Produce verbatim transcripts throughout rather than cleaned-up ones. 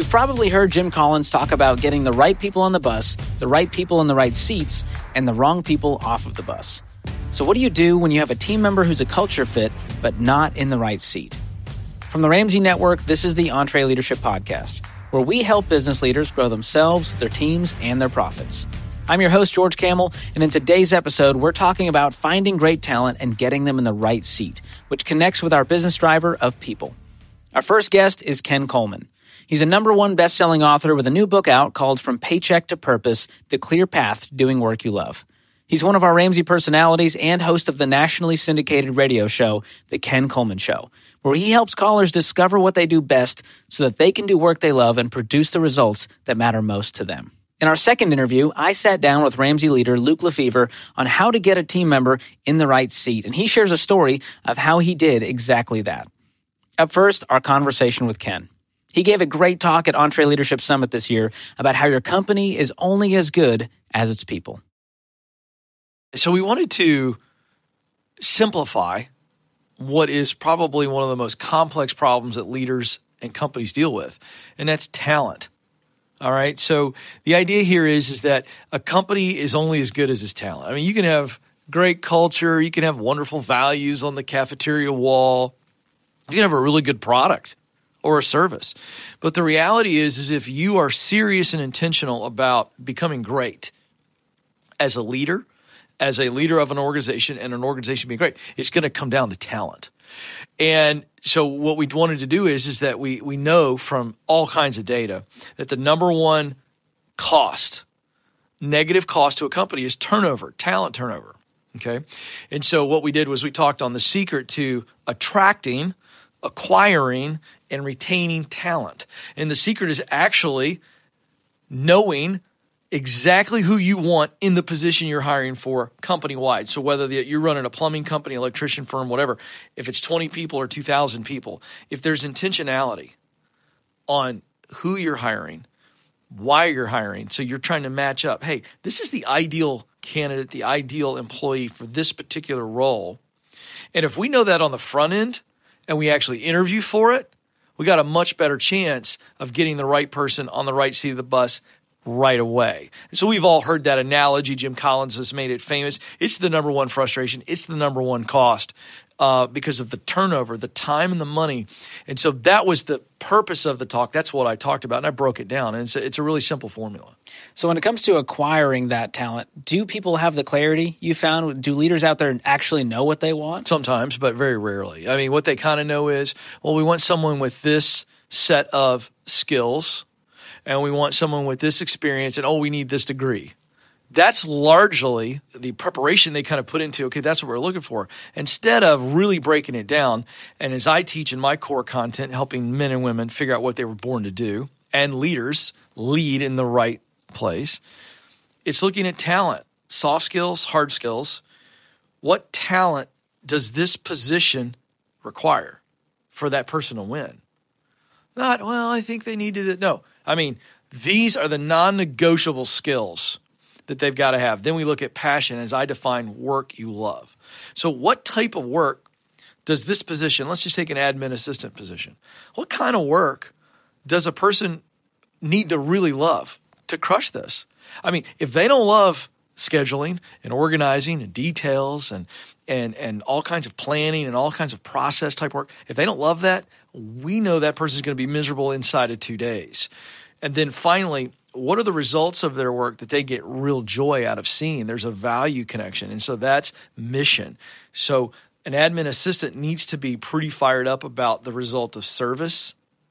You've probably heard Jim Collins talk about getting the right people on the bus, the right people in the right seats, and the wrong people off of the bus. So what do you do when you have a team member who's a culture fit, but not in the right seat? From the Ramsey Network, this is the EntreLeadership Podcast, where we help business leaders grow themselves, their teams, and their profits. I'm your host, George Kamel, and in today's episode, we're talking about finding great talent and getting them in the right seat, which connects with our business driver of people. Our first guest is Ken Coleman. He's a number one best-selling author with a new book out called From Paycheck to Purpose, The Clear Path to Doing Work You Love. He's one of our Ramsey personalities and host of the nationally syndicated radio show, The Ken Coleman Show, where he helps callers discover what they do best so that they can do work they love and produce the results that matter most to them. In our second interview, I sat down with Ramsey leader Luke Lefevre on how to get a team member in the right seat, and he shares a story of how he did exactly that. Up first, our conversation with Ken. He gave a great talk at EntreLeadership Summit this year about how your company is only as good as its people. So we wanted to simplify what is probably one of the most complex problems that leaders and companies deal with, and that's talent. All right. So the idea here is, is that a company is only as good as its talent. I mean, you can have great culture, you can have wonderful values on the cafeteria wall, you can have a really good product or a service. But the reality is, is if you are serious and intentional about becoming great as a leader, as a leader of an organization and an organization being great, it's going to come down to talent. And so what we wanted to do is, is that we we know from all kinds of data that the number one cost, negative cost to a company is turnover, talent turnover, okay? And so what we did was we talked on the secret to attracting, acquiring, and retaining talent. And the secret is actually knowing exactly who you want in the position you're hiring for company-wide. So whether you're running a plumbing company, electrician firm, whatever, if it's twenty people or two thousand people, if there's intentionality on who you're hiring, why you're hiring, so you're trying to match up, hey, this is the ideal candidate, the ideal employee for this particular role. And if we know that on the front end and we actually interview for it, we got a much better chance of getting the right person on the right seat of the bus right away. And so we've all heard that analogy. Jim Collins has made it famous. It's the number one frustration. It's the number one cost uh, because of the turnover, the time and the money. And so that was the purpose of the talk. That's what I talked about, and I broke it down. And it's a, it's a really simple formula. So when it comes to acquiring that talent, do people have the clarity you found? Do leaders out there actually know what they want? Sometimes, but very rarely. I mean, what they kind of know is, well, we want someone with this set of skills, and we want someone with this experience, and oh, we need this degree. That's largely the preparation they kind of put into, okay, that's what we're looking for, instead of really breaking it down. And as I teach in my core content, helping men and women figure out what they were born to do, and leaders lead in the right place, it's looking at talent, soft skills, hard skills. What talent does this position require for that person to win? Not, well, I think they need to, no. I mean, these are the non-negotiable skills that they've got to have. Then we look at passion as I define work you love. So what type of work does this position, let's just take an admin assistant position. What kind of work does a person need to really love to crush this? I mean, if they don't love scheduling and organizing and details and and and all kinds of planning and all kinds of process type work, if they don't love that, we know that person's going to be miserable inside of two days. And then finally, what are the results of their work that they get real joy out of seeing? There's a value connection. And so that's mission. So an admin assistant needs to be pretty fired up about the result of service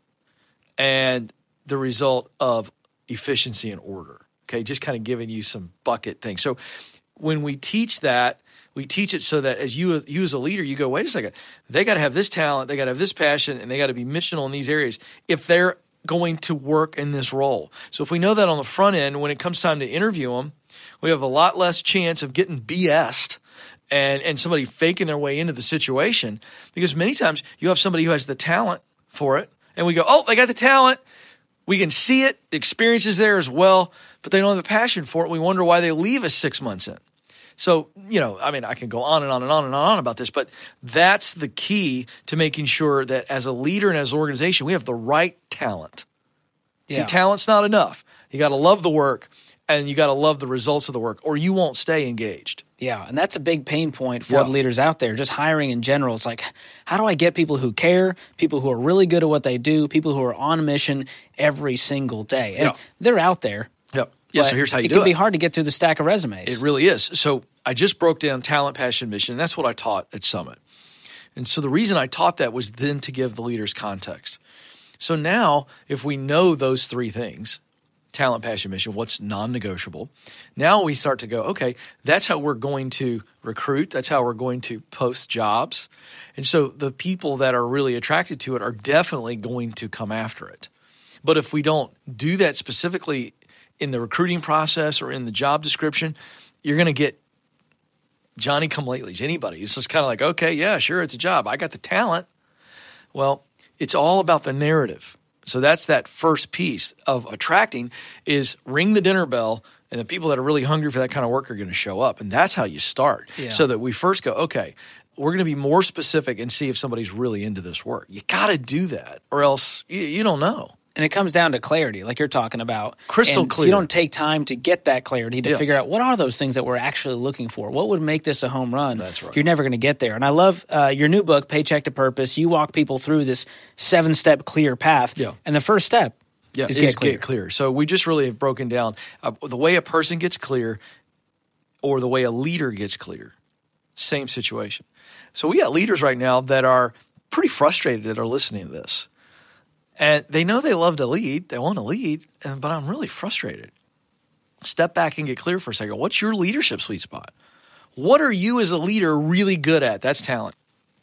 and the result of efficiency and order. Okay, just kind of giving you some bucket things. So when we teach that, we teach it so that as you, you as a leader, you go, wait a second, they got to have this talent, they got to have this passion, and they got to be missional in these areas if they're going to work in this role. So if we know that on the front end, when it comes time to interview them, we have a lot less chance of getting B S'd and, and somebody faking their way into the situation, because many times you have somebody who has the talent for it, and we go, oh, they got the talent. We can see it. The experience is there as well, but they don't have the passion for it. We wonder why they leave us six months in. So, you know, I mean, I can go on and on and on and on about this, but that's the key to making sure that as a leader and as an organization, we have the right talent Yeah. See, talent's not enough. You got to love the work, and you got to love the results of the work, or you won't stay engaged. Yeah, and that's a big pain point for Yeah. the leaders out there, just hiring in general. It's like, how do I get people who care, people who are really good at what they do, people who are on mission every single day? And Yeah. they're out there. Yep. Yeah, but so here's how you it do can it. be hard to get through the stack of resumes. It really is. So I just broke down talent, passion, mission, and that's what I taught at Summit. And so the reason I taught that was then to give the leaders context. So now, if we know those three things, talent, passion, mission, what's non-negotiable, now we start to go, okay, that's how we're going to recruit. That's how we're going to post jobs. And so the people that are really attracted to it are definitely going to come after it. But if we don't do that specifically in the recruiting process or in the job description, you're going to get Johnny come latelys, anybody. It's just kind of like, okay, yeah, sure, it's a job. I got the talent. Well, it's all about the narrative. So that's that first piece of attracting is ring the dinner bell, and the people that are really hungry for that kind of work are going to show up. And that's how you start. Yeah. So that we first go, okay, we're going to be more specific and see if somebody's really into this work. You got to do that, or else you, you don't know. And it comes down to clarity, like you're talking about. Crystal and clear. If you don't take time to get that clarity, to Yeah. figure out what are those things that we're actually looking for, what would make this a home run, That's right. you're never going to get there. And I love uh, your new book, Paycheck to Purpose. You walk people through this seven-step clear path. Yeah. And the first step Yeah, is is get clear. get clear. So we just really have broken down uh, the way a person gets clear or the way a leader gets clear. Same situation. So we got leaders right now that are pretty frustrated that are listening to this. And they know they love to lead. They want to lead, and, but I'm really frustrated. Step back and get clear for a second. What's your leadership sweet spot? What are you as a leader really good at? That's talent.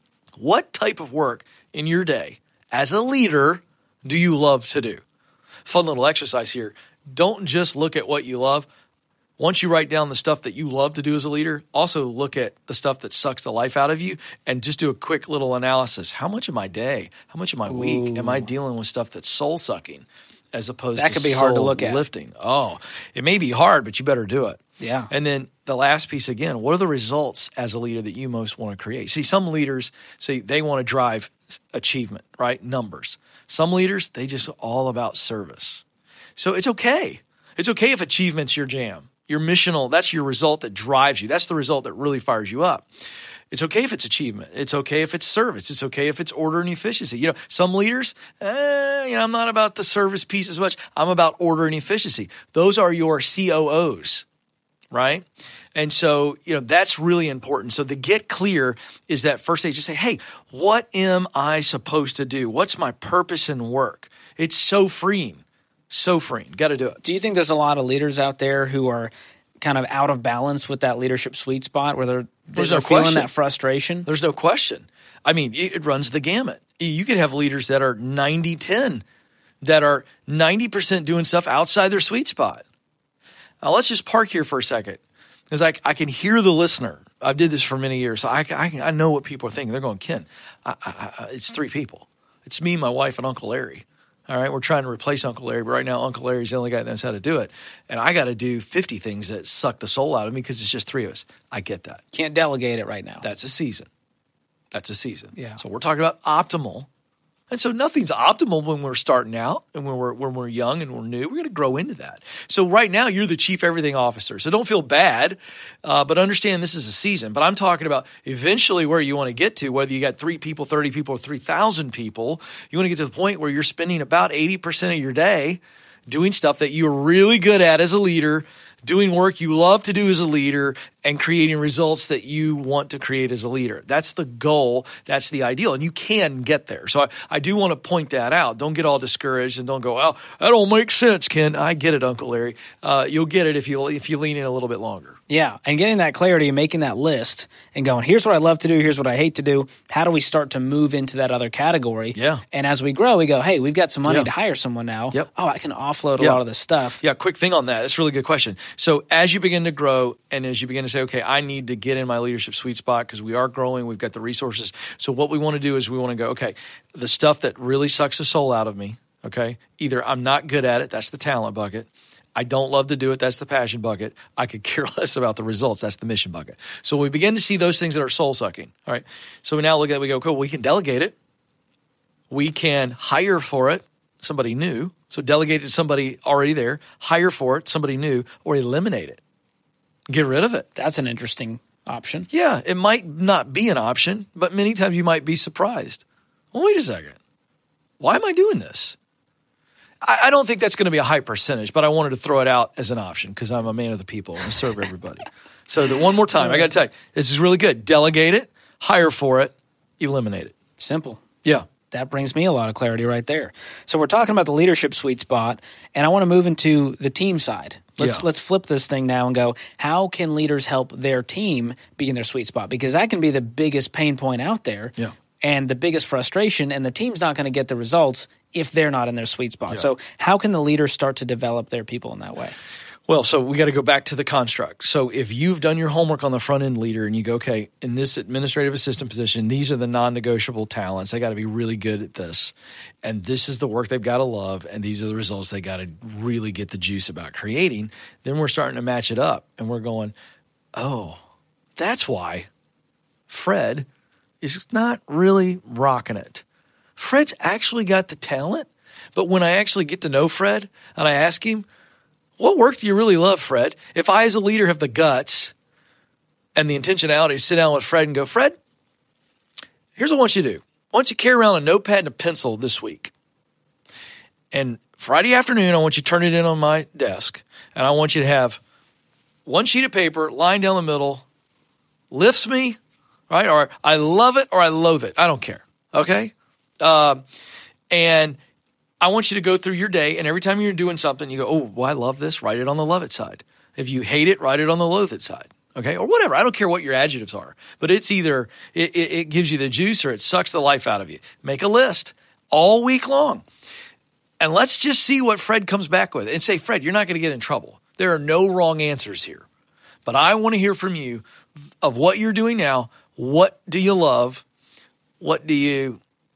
What type of work in your day as a leader do you love to do? Fun little exercise here. Don't just look at what you love. Once you write down the stuff that you love to do as a leader, also look at the stuff that sucks the life out of you and just do a quick little analysis. How much of my day, how much of my week am I dealing with stuff that's soul-sucking as opposed That to could be hard to look at. soul-lifting? Oh, it may be hard, but you better do it. Yeah. And then the last piece again, what are the results as a leader that you most want to create? See, some leaders say they want to drive achievement, right? Numbers. Some leaders, they just all about service. So it's okay. It's okay if achievement's your jam. Your missional, that's your result that drives you. That's the result that really fires you up. It's okay if it's achievement. It's okay if it's service. It's okay if it's order and efficiency. You know, some leaders, eh, you know, I'm not about the service piece as much. I'm about order and efficiency. Those are your C O Os, right? And so, you know, that's really important. So the get clear is that first stage. Just say, hey, what am I supposed to do? What's my purpose in work? It's so freeing. So freeing. Got to do it. Do you think there's a lot of leaders out there who are kind of out of balance with that leadership sweet spot where they're, There's they're no feeling question. that frustration? There's no question. I mean, it, it runs the gamut. You could have leaders that are ninety ten, that are ninety percent doing stuff outside their sweet spot. Now, let's just park here for a second. Because I, I can hear the listener. I did this for many years. So I, I, I know what people are thinking. They're going, Ken, I, I, I, it's three people. It's me, my wife, and Uncle Larry. All right, we're trying to replace Uncle Larry, but right now Uncle Larry's the only guy that knows how to do it. And I got to do fifty things that suck the soul out of me because it's just three of us. I get that. Can't delegate it right now. That's a season. That's a season. Yeah. So we're talking about optimal. And so nothing's optimal when we're starting out and when we're when we're young and we're new. We're going to grow into that. So right now you're the chief everything officer. So don't feel bad, uh, but understand this is a season. But I'm talking about eventually where you want to get to, whether you got three people, thirty people, or three thousand people. You want to get to the point where you're spending about eighty percent of your day doing stuff that you're really good at as a leader, doing work you love to do as a leader, and creating results that you want to create as a leader. That's the goal. That's the ideal. And you can get there. So I, I do want to point that out. Don't get all discouraged and don't go, oh, that don't make sense, Ken. I get it, Uncle Larry. Uh, you'll get it if you if you lean in a little bit longer. Yeah, and getting that clarity and making that list and going, here's what I love to do, here's what I hate to do. How do we start to move into that other category? Yeah. And as we grow, we go, hey, we've got some money Yeah. to hire someone now. Yep. Oh, I can offload a Yeah. lot of this stuff. Yeah, quick thing on that. That's a really good question. So as you begin to grow and as you begin to say, okay, I need to get in my leadership sweet spot because we are growing, we've got the resources. So what we want to do is we want to go, okay, the stuff that really sucks the soul out of me, okay, either I'm not good at it, that's the talent bucket. I don't love to do it, that's the passion bucket. I could care less about the results, that's the mission bucket. So we begin to see those things that are soul-sucking, all right? So we now look at it, we go, cool, we can delegate it. We can hire for it, somebody new, So delegate it to somebody already there, hire for it, somebody new, or eliminate it. Get rid of it. That's an interesting option. Yeah, it might not be an option, but many times you might be surprised. Well, wait a second. Why am I doing this? I, I don't think that's going to be a high percentage, but I wanted to throw it out as an option because I'm a man of the people and I serve everybody. So that one more time, I got to tell you, this is really good. Delegate it, hire for it, eliminate it. Simple. Yeah. That brings me a lot of clarity right there. So we're talking about the leadership sweet spot, and I want to move into the team side. Let's Yeah. let's flip this thing now and go, how can leaders help their team be in their sweet spot? Because that can be the biggest pain point out there Yeah. and the biggest frustration, and the team's not going to get the results if they're not in their sweet spot. Yeah. So how can the leaders start to develop their people in that way? Well, so we got to go back to the construct. So if you've done your homework on the front end leader and you go, okay, in this administrative assistant position, these are the non-negotiable talents. They got to be really good at this. And this is the work they've got to love. And these are the results they got to really get the juice about creating. Then we're starting to match it up and we're going, oh, that's why Fred is not really rocking it. Fred's actually got the talent. But when I actually get to know Fred and I ask him, what work do you really love, Fred? If I, as a leader, have the guts and the intentionality to sit down with Fred and go, Fred, here's what I want you to do. I want you to carry around a notepad and a pencil this week. And Friday afternoon, I want you to turn it in on my desk. And I want you to have one sheet of paper lying down the middle, lifts me, right? Or I love it or I loathe it. I don't care. Okay? Uh, and I want you to go through your day, and every time you're doing something, you go, oh, well, I love this. Write it on the love it side. If you hate it, write it on the loathe it side. Okay? Or whatever. I don't care what your adjectives are. But it's either it, it, it gives you the juice or it sucks the life out of you. Make a list all week long. And let's just see what Fred comes back with. And say, Fred, you're not going to get in trouble. There are no wrong answers here. But I want to hear from you of what you're doing now. What do you love? What do you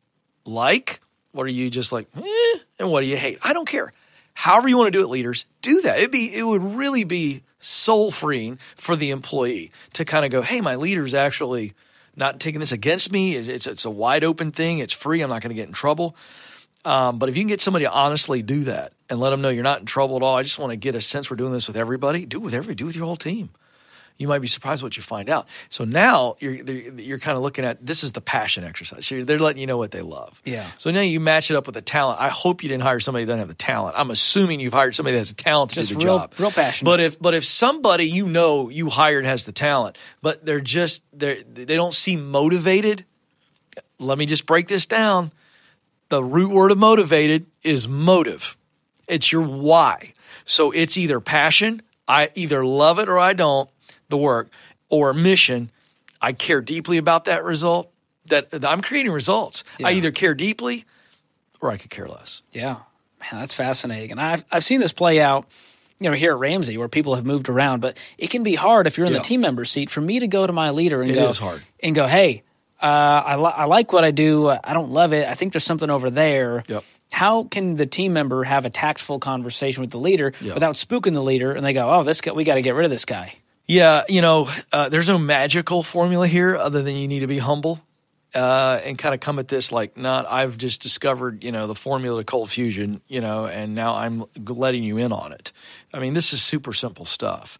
like? What are you just like, eh, and what do you hate? I don't care. However you want to do it, leaders, do that. It'd be, it would really be soul-freeing for the employee to kind of go, hey, my leader's actually not taking this against me. It's, it's a wide-open thing. It's free. I'm not going to get in trouble. Um, but if you can get somebody to honestly do that and let them know you're not in trouble at all, I just want to get a sense we're doing this with everybody. Do it with everybody. Do it with your whole team. You might be surprised what you find out. So now you're you're kind of looking at, this is the passion exercise. So they're letting you know what they love. Yeah. So now you match it up with the talent. I hope you didn't hire somebody that doesn't have the talent. I'm assuming you've hired somebody that has the talent to Just do the real, job. real passionate. But if but if somebody you know you hired has the talent, but they're just they they don't seem motivated, let me just break this down. The root word of motivated is motive. It's your why. So it's either passion, I either love it or I don't, the work, or mission, I care deeply about that result, that, that I'm creating results. Yeah. I either care deeply or I could care less. Yeah. Man, that's fascinating. And I've I've seen this play out, you know, here at Ramsey where people have moved around, but it can be hard if you're in Yeah. the team member seat for me to go to my leader and It go is hard. and go, hey, uh, I, li- I like what I do. I don't love it. I think there's something over there. Yep. How can the team member have a tactful conversation with the leader Yeah. without spooking the leader and they go, oh, this guy, we got to get rid of this guy? Yeah, you know, uh, there's no magical formula here other than you need to be humble uh, and kind of come at this like, not I've just discovered, you know, the formula to cold fusion, you know, and now I'm letting you in on it. I mean, this is super simple stuff.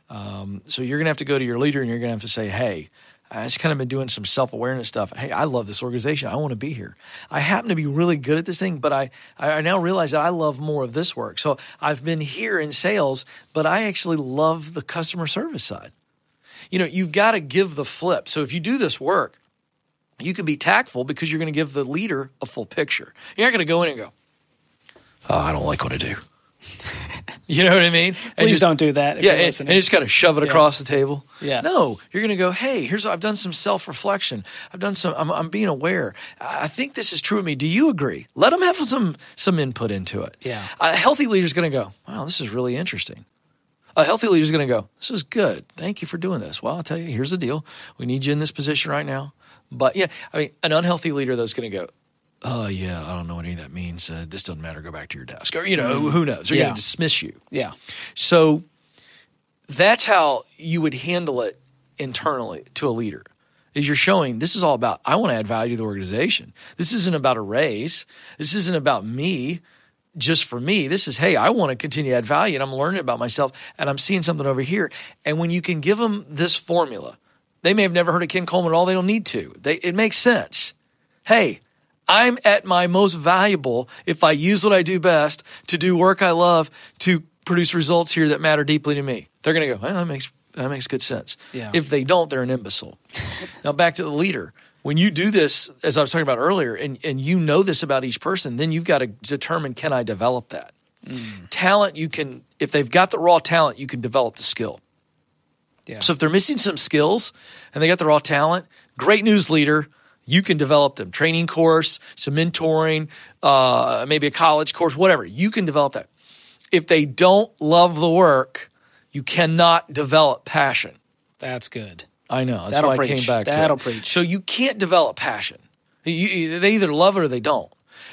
Um, so you're going to have to go to your leader and you're going to have to say, hey, I just kind of been doing some self-awareness stuff. Hey, I love this organization. I want to be here. I happen to be really good at this thing, but I, I now realize that I love more of this work. So I've been here in sales, but I actually love the customer service side. You know, you've got to give the flip. So if you do this work, you can be tactful because you're going to give the leader a full picture. You're not going to go in and go, oh, I don't like what I do. You know what I mean? And Please just, don't do that. If yeah, you're and, listening. and just kind of shove it Yeah. across the table. Yeah. No, you're going to go, hey, here's I've done some self-reflection. I've done some. I'm, I'm being aware. I think this is true of me. Do you agree? Let them have some some input into it. Yeah. A healthy leader is going to go, wow, this is really interesting. A healthy leader is going to go, this is good. Thank you for doing this. Well, I'll tell you, here's the deal. We need you in this position right now. But yeah, I mean, an unhealthy leader though is going to go, oh, yeah, I don't know what any of that means. Uh, this doesn't matter. Go back to your desk. Or, you know, who knows? They're Yeah. going to dismiss you. Yeah. So that's how you would handle it internally to a leader, is you're showing this is all about, I want to add value to the organization. This isn't about a raise. This isn't about me. just for me. This is, hey, I want to continue to add value, and I'm learning about myself, and I'm seeing something over here. And when you can give them this formula, they may have never heard of Ken Coleman at all. They don't need to. They, it makes sense. Hey, I'm at my most valuable if I use what I do best to do work I love to produce results here that matter deeply to me. They're going to go, well, that makes that makes good sense. Yeah. If they don't, they're an imbecile. Now back to the leader. When you do this, as I was talking about earlier, and, and you know this about each person, then you've got to determine, can I develop that? Mm. Talent, you can, if they've got the raw talent, you can develop the skill. Yeah. So if they're missing some skills and they got the raw talent, great news, leader, you can develop them. Training course, some mentoring, uh, maybe a college course, whatever. You can develop that. If they don't love the work, you cannot develop passion. That's good. I know. That's That'll why preach. I came back That'll to it. preach. So you can't develop passion. You, they either love it or they don't.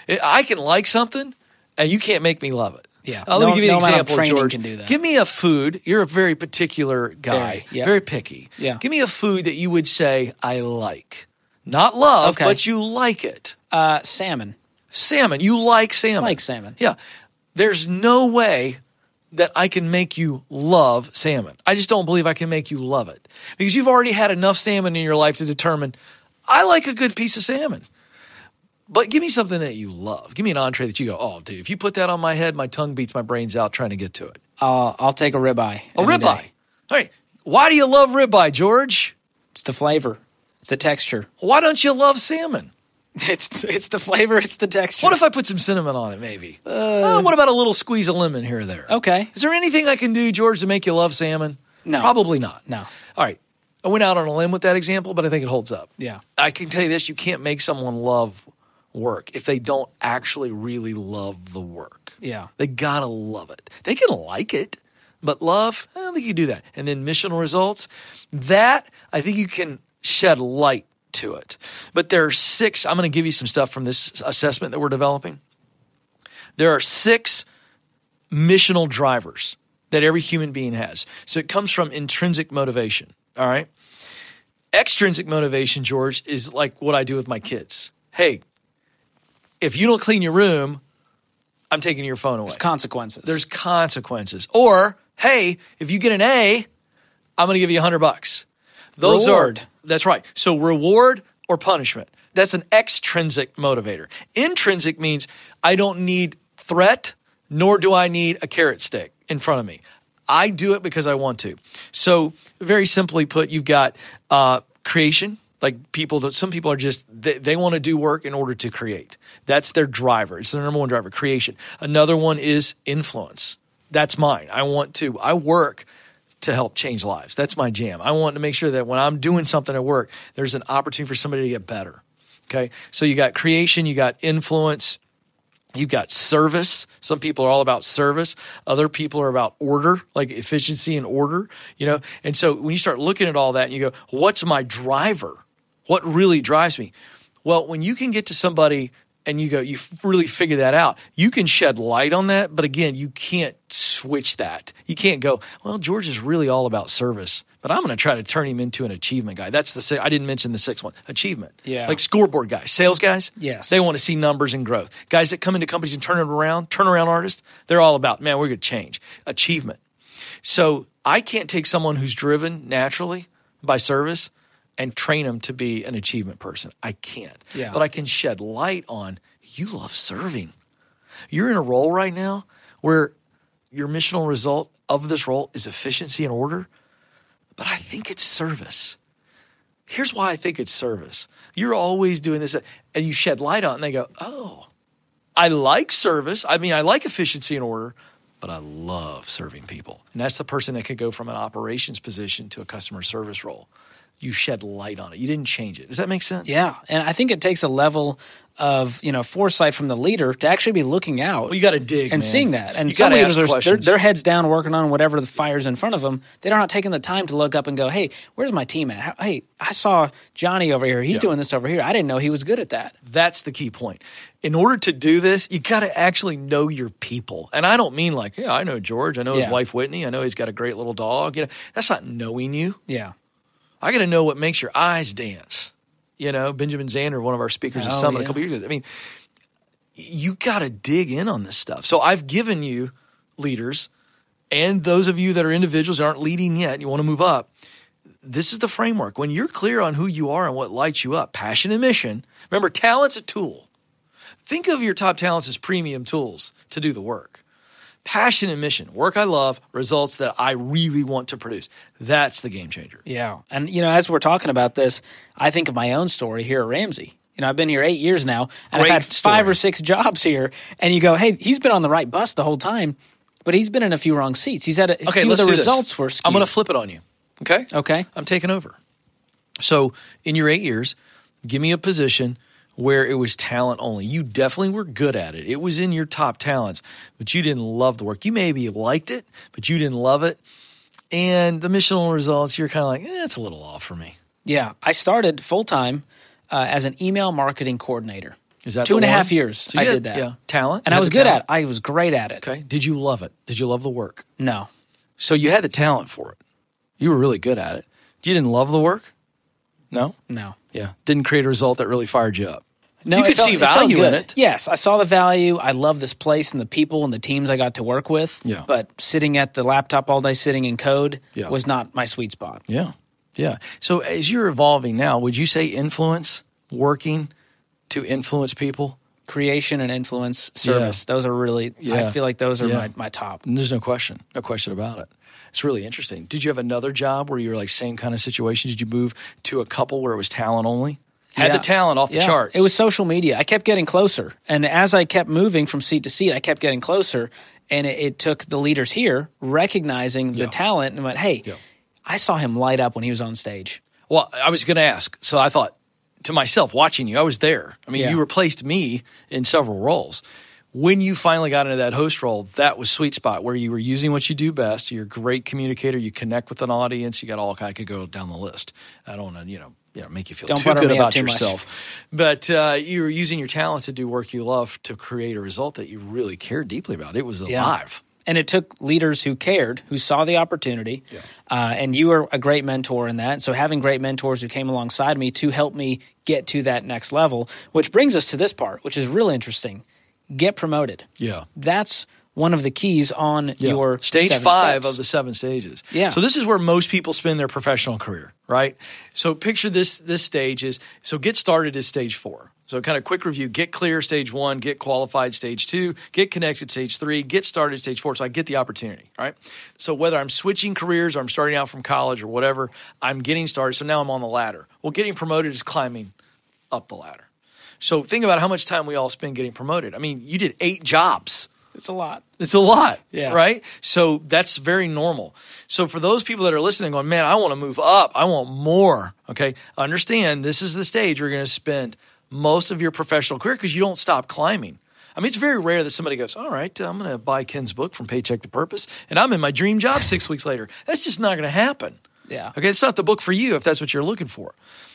I can like something, and you can't make me love it. Yeah. Uh, let no, me give you an no example, amount of George. can do that. Give me a food. You're a very particular guy, Very, yep. very picky. Yeah. Give me a food that you would say, I like. Not love, Okay. but you like it. Uh, salmon. Salmon. You like salmon. Like salmon. Yeah. There's no way that I can make you love salmon. I just don't believe I can make you love it. Because you've already had enough salmon in your life to determine, I like a good piece of salmon. But give me something that you love. Give me an entree that you go, oh, dude, if you put that on my head, my tongue beats my brains out trying to get to it. Uh, I'll take a ribeye. A any ribeye. day. All right. Why do you love ribeye, George? It's the flavor. It's the texture. Why don't you love salmon? It's it's the flavor. It's the texture. What if I put some cinnamon on it, maybe? Uh, uh, what about a little squeeze of lemon here or there? Okay. Is there anything I can do, George, to make you love salmon? No. Probably not. No. All right. I went out on a limb with that example, but I think it holds up. Yeah. I can tell you this, you can't make someone love work if they don't actually really love the work. Yeah. They gotta love it. They can like it, but love, I don't think you do that. And then missional results, that I think you can shed light to it. But there are six, I'm going to give you some stuff from this assessment that we're developing. There are six missional drivers that every human being has. So it comes from intrinsic motivation, all right? Extrinsic motivation, George, is like what I do with my kids. Hey, if you don't clean your room, I'm taking your phone away. There's consequences. There's consequences. Or, hey, if you get an A, I'm going to give you a hundred bucks. Those Reward. are, that's right. So reward or punishment. That's an extrinsic motivator. Intrinsic means I don't need threat, nor do I need a carrot stick in front of me. I do it because I want to. So very simply put, you've got uh, creation. Like people that some people are just, they, they want to do work in order to create. That's their driver. It's their number one driver, creation. Another one is influence. That's mine. I want to, I work to help change lives. That's my jam. I want to make sure that when I'm doing something at work, there's an opportunity for somebody to get better. Okay. So you got creation, you got influence, you got service. Some people are all about service. Other people are about order, like efficiency and order, you know? And so when you start looking at all that and you go, what's my driver? What really drives me? Well, when you can get to somebody and you go, you really figure that out, you can shed light on that. But again, you can't switch that. You can't go, well, George is really all about service, but I'm going to try to turn him into an achievement guy. That's the, I didn't mention the sixth one, achievement. Yeah. Like scoreboard guys, sales guys. Yes. They want to see numbers and growth. Guys that come into companies and turn it around, turnaround artists, they're all about, man, we're going to change. Achievement. So I can't take someone who's driven naturally by service and train them to be an achievement person. I can't. Yeah. But I can shed light on, you love serving. You're in a role right now where your missional result of this role is efficiency and order, but I think it's service. Here's why I think it's service. You're always doing this, and you shed light on it, and they go, oh, I like service. I mean, I like efficiency and order, but I love serving people. And that's the person that could go from an operations position to a customer service role. You shed light on it. You didn't change it. Does that make sense? Yeah, and I think it takes a level of, you know, foresight from the leader to actually be looking out. Well, you got to dig, and man. seeing that. And you some gotta leaders ask are questions. their, their heads down working on whatever the fire's in front of them. They're not taking the time to look up and go, "Hey, where's my team at? Hey, I saw Johnny over here. He's Yeah. doing this over here. I didn't know he was good at that." That's the key point. In order to do this, you got to actually know your people. And I don't mean like, yeah, I know George. I know his Yeah. wife Whitney. I know he's got a great little dog. You know, that's not knowing you. Yeah. I got to know what makes your eyes dance. You know, Benjamin Zander, one of our speakers at Oh, Summit yeah. a couple years ago. I mean, you got to dig in on this stuff. So I've given you leaders and those of you that are individuals that aren't leading yet and you want to move up. This is the framework. When you're clear on who you are and what lights you up, passion and mission. Remember, talent's a tool. Think of your top talents as premium tools to do the work. Passion and mission, work I love, results that I really want to produce. That's the game changer. Yeah. And, you know, as we're talking about this, I think of my own story here at Ramsey. You know, I've been here eight years now, and Great I've had story. five or six jobs here. And you go, hey, he's been on the right bus the whole time, but he's been in a few wrong seats. He's had a Okay, few let's of the do results this. were skewed. I'm going to flip it on you. Okay? Okay. I'm taking over. So in your eight years, give me a position where it was talent only. You definitely were good at it. It was in your top talents, but you didn't love the work. You maybe liked it, but you didn't love it. And the missional results, you're kind of like, eh, it's a little off for me. Yeah. I started full-time uh, as an email marketing coordinator. Is that Two the and a one? half years So you I had- did that. Yeah, talent. And You I had was the good talent. at it. I was great at it. Okay. Did you love it? Did you love the work? No. So you had the talent for it. You were really good at it. You didn't love the work? No? No. Yeah. Didn't create a result that really fired you up. No, You it could felt- see it felt value in good. it. Yes, I saw the value. I love this place and the people and the teams I got to work with. Yeah. But sitting at the laptop all day, sitting in code, Yeah. was not my sweet spot. Yeah. Yeah. So as you're evolving now, would you say influence, working to influence people? Creation and influence, service. Those are really, Yeah. I feel like those are Yeah. my, my top. And there's no question. No question about it. It's really interesting. Did you have another job where you were like same kind of situation? Did you move to a couple where it was talent only? Had Yeah. the talent off the Yeah. charts. It was social media. I kept getting closer. And as I kept moving from seat to seat, I kept getting closer. And it, it took the leaders here recognizing Yeah. the talent and went, hey, Yeah. I saw him light up when he was on stage. Well, I was going to ask. So I thought to myself, watching you, I was there. I mean, Yeah. you replaced me in several roles. When you finally got into that host role, that was sweet spot where you were using what you do best. You're a great communicator. You connect with an audience. You got all, I could go down the list. I don't want to, you know, you know, make you feel Don't too butter good me up about too much. yourself. But uh, you were using your talent to do work you love to create a result that you really cared deeply about. It was Yeah. alive. And it took leaders who cared, who saw the opportunity, Yeah. uh, and you were a great mentor in that. So having great mentors who came alongside me to help me get to that next level, which brings us to this part, which is really interesting. Get promoted. Yeah. That's one of the keys on Yeah. your stage seven five steps. of the seven stages. Yeah. So this is where most people spend their professional career, right? So picture this this stage is, so get started is stage four. So kind of quick review, get clear, stage one, get qualified, stage two, get connected, stage three, get started, stage four. So I get the opportunity, right? So whether I'm switching careers or I'm starting out from college or whatever, I'm getting started. So now I'm on the ladder. Well, getting promoted is climbing up the ladder. So think about how much time we all spend getting promoted. I mean, you did eight jobs. It's a lot. It's a lot, Yeah. right? So that's very normal. So for those people that are listening going, man, I want to move up. I want more, okay? Understand this is the stage where you're going to spend most of your professional career because you don't stop climbing. I mean, it's very rare that somebody goes, all right, I'm going to buy Ken's book From Paycheck to Purpose, and I'm in my dream job six weeks later. That's just not going to happen. Yeah. Okay, it's not the book for you if that's what you're looking for.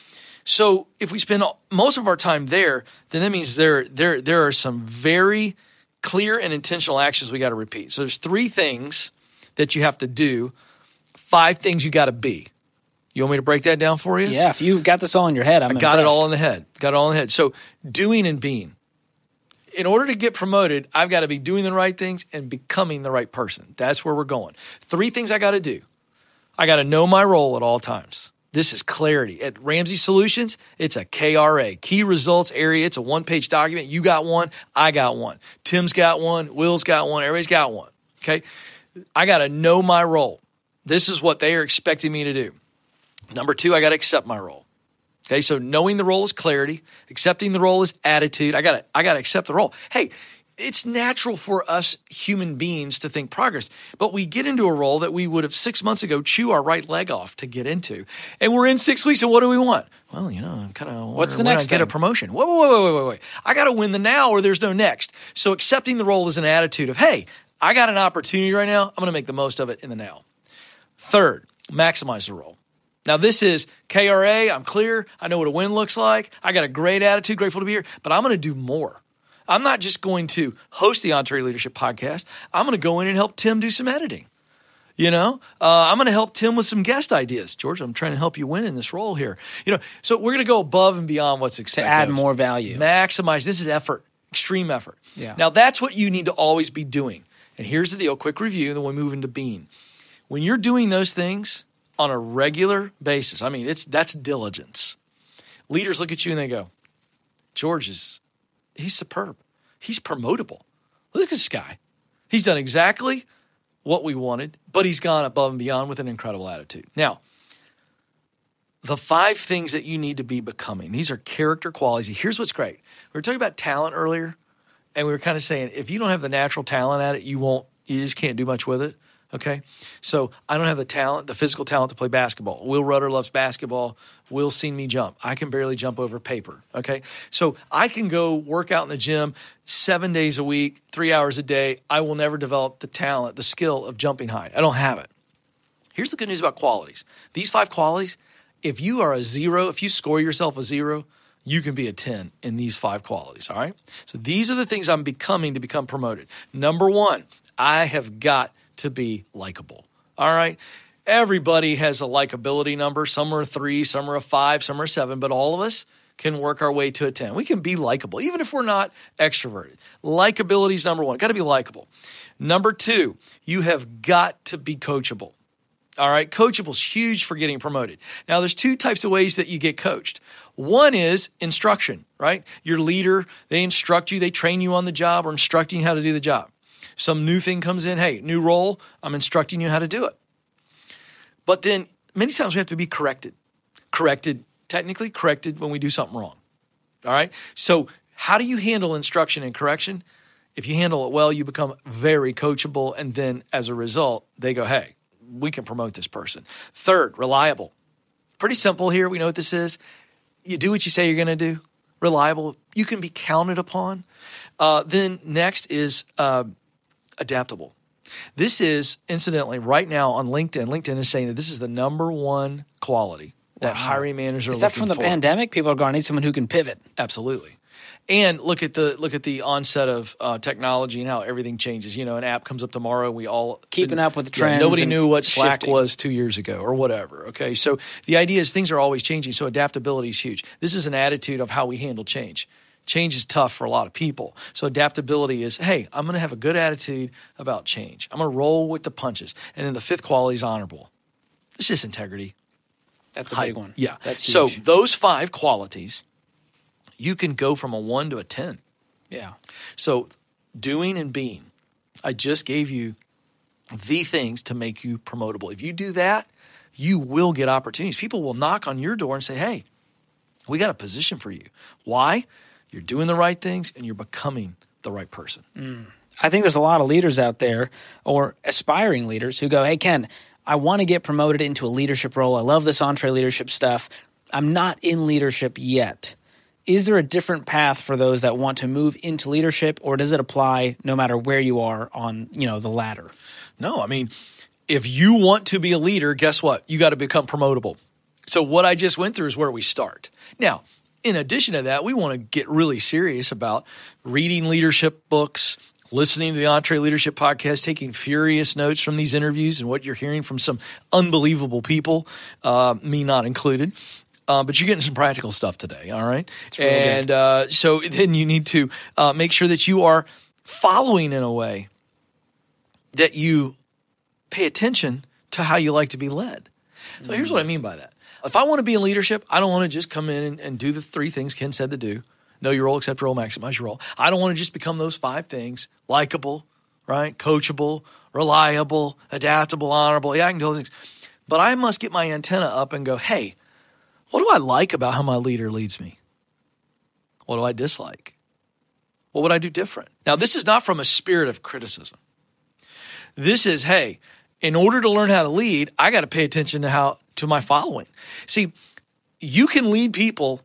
So if we spend all, most of our time there, then that means there, there, there are some very clear and intentional actions we got to repeat. So there's three things that you have to do, five things you got to be. You want me to break that down for you? Yeah, if you got this all in your head, I'm I got it impressed. all in the head. Got it all in the head. So doing and being. In order to get promoted, I've got to be doing the right things and becoming the right person. That's where we're going. Three things I got to do. I got to know my role at all times. This is clarity. At Ramsey Solutions, it's a K R A, Key Results Area. It's a one-page document. You got one. I got one. Tim's got one. Will's got one. Everybody's got one. Okay? I got to know my role. This is what they are expecting me to do. Number two, I got to accept my role. Okay, so knowing the role is clarity. Accepting the role is attitude. I got to I got to accept the role. Hey, it's natural for us human beings to think progress, but we get into a role that we would have six months ago chew our right leg off to get into, and we're in six weeks. And what do we want? Well, you know, kind of What's the next Get a thing? promotion. Wait, wait, wait, wait, wait, wait. I got to win the now, or there's no next. So accepting the role is an attitude of, hey, I got an opportunity right now. I'm going to make the most of it in the now. Third, maximize the role. Now, this is K R A. I'm clear. I know what a win looks like. I got a great attitude, grateful to be here, but I'm going to do more. I'm not just going to host the Entree Leadership Podcast. I'm going to go in and help Tim do some editing. You know, uh, I'm going to help Tim with some guest ideas. George, I'm trying to help you win in this role here. You know, so we're going to go above and beyond what's to expected. add of us. more value. Maximize. This is effort. extreme effort. Yeah. Now, that's what you need to always be doing. And here's the deal, quick review, then we move into being. When you're doing those things on a regular basis, I mean, it's that's diligence. Leaders look at you and they go, George is, he's superb. He's promotable. Look at this guy. He's done exactly what we wanted, but he's gone above and beyond with an incredible attitude. Now, the five things that you need to be becoming, these are character qualities. Here's what's great. We were talking about talent earlier, and we were kind of saying, if you don't have the natural talent at it, you won't, you just can't do much with it. Okay. So I don't have the talent, the physical talent to play basketball. Will Rudder loves basketball. Will's seen me jump. I can barely jump over paper. Okay. So I can go work out in the gym seven days a week, three hours a day. I will never develop the talent, the skill of jumping high. I don't have it. Here's the good news about qualities. These five qualities, if you are a zero, if you score yourself a zero, you can be a ten in these five qualities. All right. So these are the things I'm becoming to become promoted. Number one, I have got to be likable. All right. Everybody has a likability number. Some are a three, some are a five, some are a seven, but all of us can work our way to a ten. We can be likable, even if we're not extroverted. Likability is number one. Got to be likable. Number two, you have got to be coachable. All right. Coachable is huge for getting promoted. Now, there's two types of ways that you get coached. One is instruction, right? Your leader, they instruct you, they train you on the job or instructing you how to do the job. Some new thing comes in, hey, new role, I'm instructing you how to do it. But then many times we have to be corrected. Corrected, technically corrected when we do something wrong. All right? So how do you handle instruction and correction? If you handle it well, you become very coachable, and then as a result, they go, hey, we can promote this person. Third, reliable. Pretty simple here. We know what this is. You do what you say you're going to do. Reliable. You can be counted upon. Uh, then next is uh, adaptable. This is, incidentally, right now on LinkedIn, LinkedIn is saying that this is the number one quality that wow. hiring managers are looking for. Is that from the for. pandemic? People are going, I need someone who can pivot. Absolutely. And look at the look at the onset of uh, technology and how everything changes. You know, an app comes up tomorrow. We all keeping up with the trends. Yeah, nobody knew what Slack shifting. was two years ago or whatever. Okay, so the idea is things are always changing. So adaptability is huge. This is an attitude of how we handle change. Change is tough for a lot of people. So adaptability is, hey, I'm going to have a good attitude about change. I'm going to roll with the punches. And then the fifth quality is honorable. It's just integrity. That's a High, big one. Yeah. That's huge. So those five qualities, you can go from a one to a ten. Yeah. So doing and being, I just gave you the things to make you promotable. If you do that, you will get opportunities. People will knock on your door and say, hey, we got a position for you. Why? You're doing the right things and you're becoming the right person. Mm. I think there's a lot of leaders out there or aspiring leaders who go, hey, Ken, I want to get promoted into a leadership role. I love this EntreLeadership stuff. I'm not in leadership yet. Is there a different path for those that want to move into leadership, or does it apply no matter where you are on, you know, the ladder? No, I mean, if you want to be a leader, guess what? You got to become promotable. So what I just went through is where we start. Now, in addition to that, we want to get really serious about reading leadership books, listening to the EntreLeadership podcast, taking furious notes from these interviews and what you're hearing from some unbelievable people, uh, me not included. Uh, but you're getting some practical stuff today, all right? Really and uh, so then you need to uh, make sure that you are following in a way that you pay attention to how you like to be led. So mm-hmm. here's what I mean by that. If I want to be in leadership, I don't want to just come in and, and do the three things Ken said to do. Know your role, accept your role, maximize your role. I don't want to just become those five things. Likable, right? Coachable, reliable, adaptable, honorable. Yeah, I can do those things. But I must get my antenna up and go, hey, what do I like about how my leader leads me? What do I dislike? What would I do different? Now, this is not from a spirit of criticism. This is, hey, in order to learn how to lead, I got to pay attention to how to my following. See, you can lead people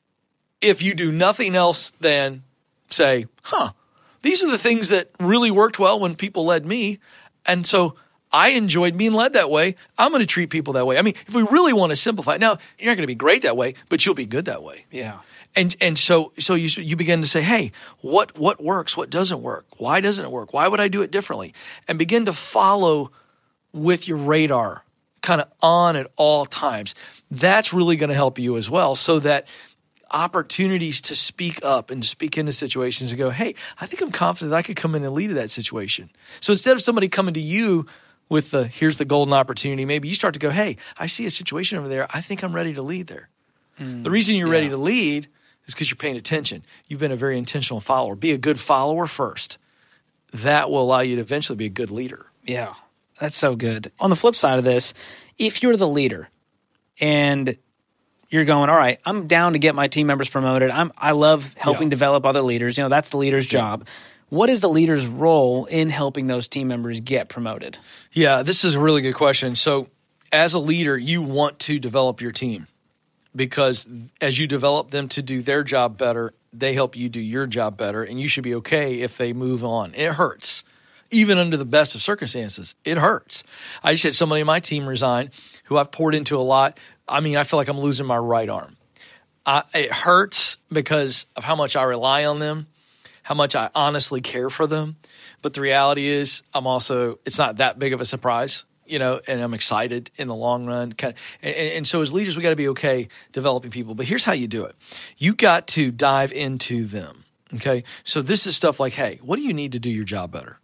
if you do nothing else than say, huh, these are the things that really worked well when people led me. And so I enjoyed being led that way. I'm going to treat people that way. I mean, if we really want to simplify it, now you're not going to be great that way, but you'll be good that way. Yeah. And and so so you you begin to say, hey, what what works? What doesn't work? Why doesn't it work? Why would I do it differently? And begin to follow with your radar kind of on at all times. That's really going to help you as well, so that opportunities to speak up and to speak into situations and go, hey, I think I'm confident I could come in and lead that situation. So instead of somebody coming to you with the, here's the golden opportunity, maybe you start to go, hey, I see a situation over there. I think I'm ready to lead there. Mm, the reason you're yeah. ready to lead is because you're paying attention. You've been a very intentional follower. Be a good follower first. That will allow you to eventually be a good leader. Yeah, that's so good. On the flip side of this, if you're the leader and you're going, all right, I'm down to get my team members promoted. I'm, I love helping yeah. develop other leaders. You know, that's the leader's yeah. job. What is the leader's role in helping those team members get promoted? Yeah, this is a really good question. So as a leader, you want to develop your team because as you develop them to do their job better, they help you do your job better, and you should be okay if they move on. It hurts. Even under the best of circumstances, it hurts. I just had somebody in my team resign who I've poured into a lot. I mean, I feel like I'm losing my right arm. I, it hurts because of how much I rely on them, how much I honestly care for them. But the reality is I'm also, it's not that big of a surprise, you know, and I'm excited in the long run. Kind of, and, and so as leaders, we got to be okay developing people. But here's how you do it. You got to dive into them, okay? So this is stuff like, hey, what do you need to do your job better?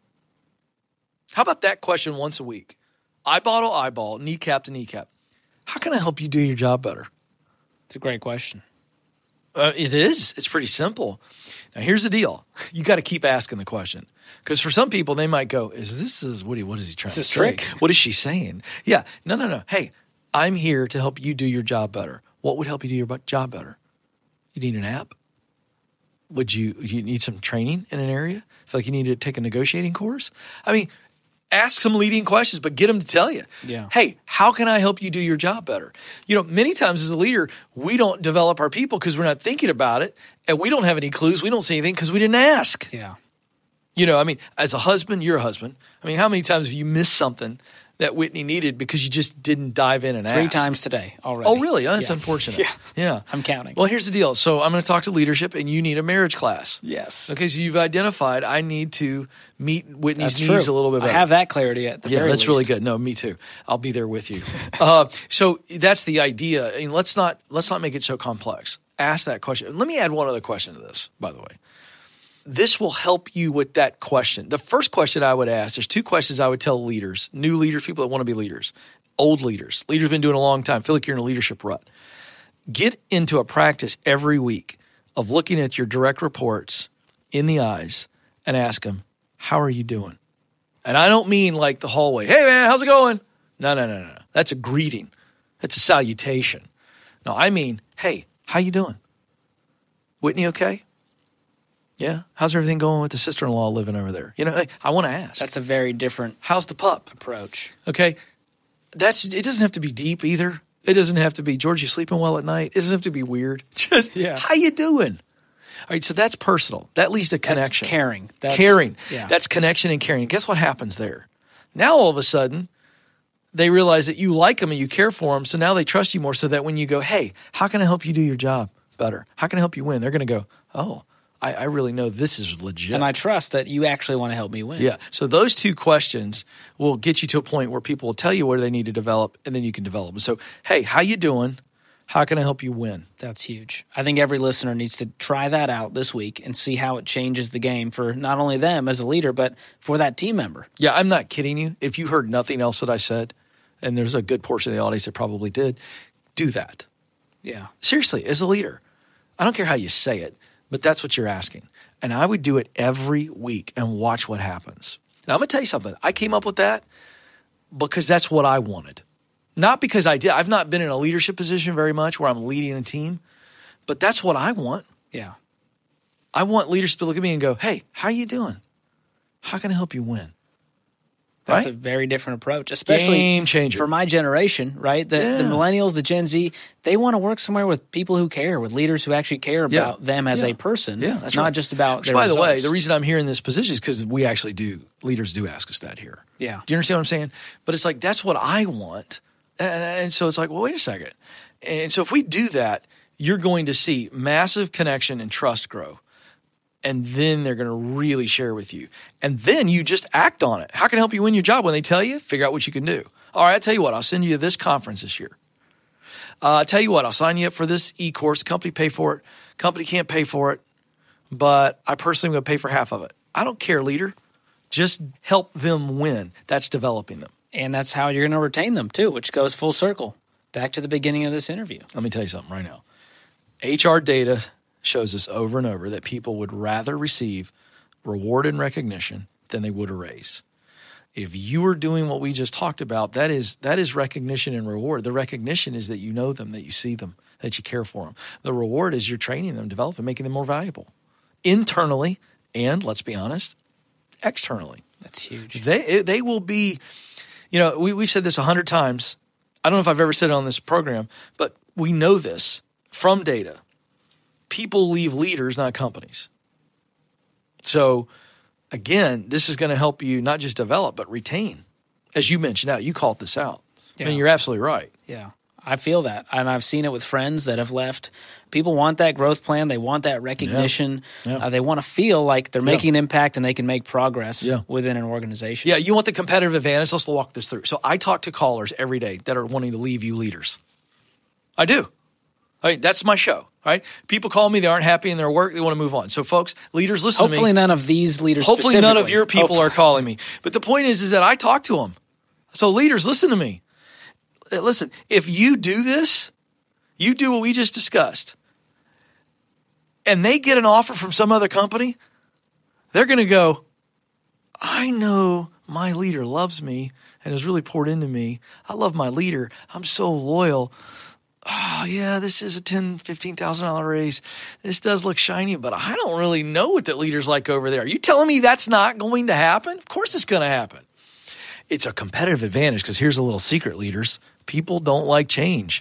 How about that question once a week? Eyeball to eyeball, kneecap to kneecap. How can I help you do your job better? It's a great question. Uh, it is. It's pretty simple. Now, here's the deal. You got to keep asking the question. Because for some people, they might go, is this is what, what is he trying to say? Trick. What is she saying? Yeah. No, no, no. Hey, I'm here to help you do your job better. What would help you do your job better? You need an app? Would you, you need some training in an area? Feel like you need to take a negotiating course? I mean, ask some leading questions, but get them to tell you, yeah. hey, how can I help you do your job better? You know, many times as a leader, we don't develop our people because we're not thinking about it, and we don't have any clues. We don't see anything because we didn't ask. Yeah. You know, I mean, as a husband, you're a husband. I mean, how many times have you missed something that Whitney needed because you just didn't dive in and Three ask? Three times today already. Oh, really? Oh, that's yeah. unfortunate. Yeah. yeah. I'm counting. Well, here's the deal. So I'm going to talk to leadership, and you need a marriage class. Yes. Okay, so you've identified I need to meet Whitney's that's needs true. a little bit better. I have that clarity at the yeah, very that's least. really good. No, me too. I'll be there with you. uh, so that's the idea. I mean, let's not let's not make it so complex. Ask that question. Let me add one other question to this, by the way. This will help you with that question. The first question I would ask, there's two questions I would tell leaders, new leaders, people that want to be leaders, old leaders, leaders who've been doing it a long time, feel like you're in a leadership rut. Get into a practice every week of looking at your direct reports in the eyes and ask them, how are you doing? And I don't mean like the hallway, hey man, how's it going? No, no, no, no. That's a greeting. That's a salutation. No, I mean, hey, how you doing? Whitney okay? Yeah. How's everything going with the sister-in-law living over there? You know, hey, I want to ask. That's a very different How's the pup? approach. Okay. That's it doesn't have to be deep either. It doesn't have to be, George, you sleeping well at night? It doesn't have to be weird. Just, yeah. how you doing? All right, so that's personal. That leads to connection. That's caring. That's, caring. Yeah. That's connection and caring. Guess what happens there? Now all of a sudden, they realize that you like them and you care for them, so now they trust you more so that when you go, hey, how can I help you do your job better? How can I help you win? They're going to go, oh, I, I really know this is legit. And I trust that you actually want to help me win. Yeah. So those two questions will get you to a point where people will tell you where they need to develop, and then you can develop them. So, hey, how you doing? How can I help you win? That's huge. I think every listener needs to try that out this week and see how it changes the game for not only them as a leader, but for that team member. Yeah, I'm not kidding you. If you heard nothing else that I said, and there's a good portion of the audience that probably did, do that. Yeah. Seriously, as a leader, I don't care how you say it, but that's what you're asking. And I would do it every week and watch what happens. Now, I'm going to tell you something. I came up with that because that's what I wanted. Not because I did. I've not been in a leadership position very much where I'm leading a team, but that's what I want. Yeah. I want leaders to look at me and go, hey, how you doing? How can I help you win? That's right? a very different approach, especially Game changer. For my generation, right? The, yeah. the millennials, the Gen Z, they want to work somewhere with people who care, with leaders who actually care about yeah. them as yeah. a person, yeah, that's not right. just about Which, their by results. the way, the reason I'm here in this position is because we actually do, leaders do ask us that here. Yeah. Do you understand what I'm saying? But it's like, that's what I want. And, and so it's like, well, wait a second. And so if we do that, you're going to see massive connection and trust grow. And then they're going to really share with you. And then you just act on it. How can I help you win your job? When they tell you, figure out what you can do. All right, I'll tell you what, I'll send you to this conference this year. Uh, I tell you what, I'll sign you up for this e-course. Company pay for it. Company can't pay for it, but I personally am going to pay for half of it. I don't care, leader. Just help them win. That's developing them. And that's how you're going to retain them too, which goes full circle. Back to the beginning of this interview. Let me tell you something right now. H R data shows us over and over that people would rather receive reward and recognition than they would a raise. If you are doing what we just talked about, that is that is recognition and reward. The recognition is that you know them, that you see them, that you care for them. The reward is you're training them, developing, making them more valuable internally and, let's be honest, externally. That's huge. They they will be, you know, we, we've said this a hundred times. I don't know if I've ever said it on this program, but we know this from data. People leave leaders, not companies. So, again, this is going to help you not just develop, but retain. As you mentioned out, you called this out. Yeah. I mean, you're absolutely right. Yeah, I feel that. And I've seen it with friends that have left. People want that growth plan. They want that recognition. Yeah. Yeah. Uh, they want to feel like they're making yeah. an impact and they can make progress yeah. within an organization. Yeah, you want the competitive advantage. Let's walk this through. So I talk to callers every day that are wanting to leave you leaders. I do. I mean, that's my show. Right? People call me, they aren't happy in their work, they want to move on. So folks, leaders, listen Hopefully to me. Hopefully none of these leaders Hopefully none of your people Hopefully. are calling me. But the point is, is that I talk to them. So leaders, listen to me. Listen, if you do this, you do what we just discussed, and they get an offer from some other company, they're going to go, I know my leader loves me and has really poured into me. I love my leader. I'm so loyal. Oh, yeah, this is a ten thousand dollars, fifteen thousand dollars raise. This does look shiny, but I don't really know what that leader's like over there. Are you telling me that's not going to happen? Of course it's going to happen. It's a competitive advantage because here's a little secret, leaders. People don't like change.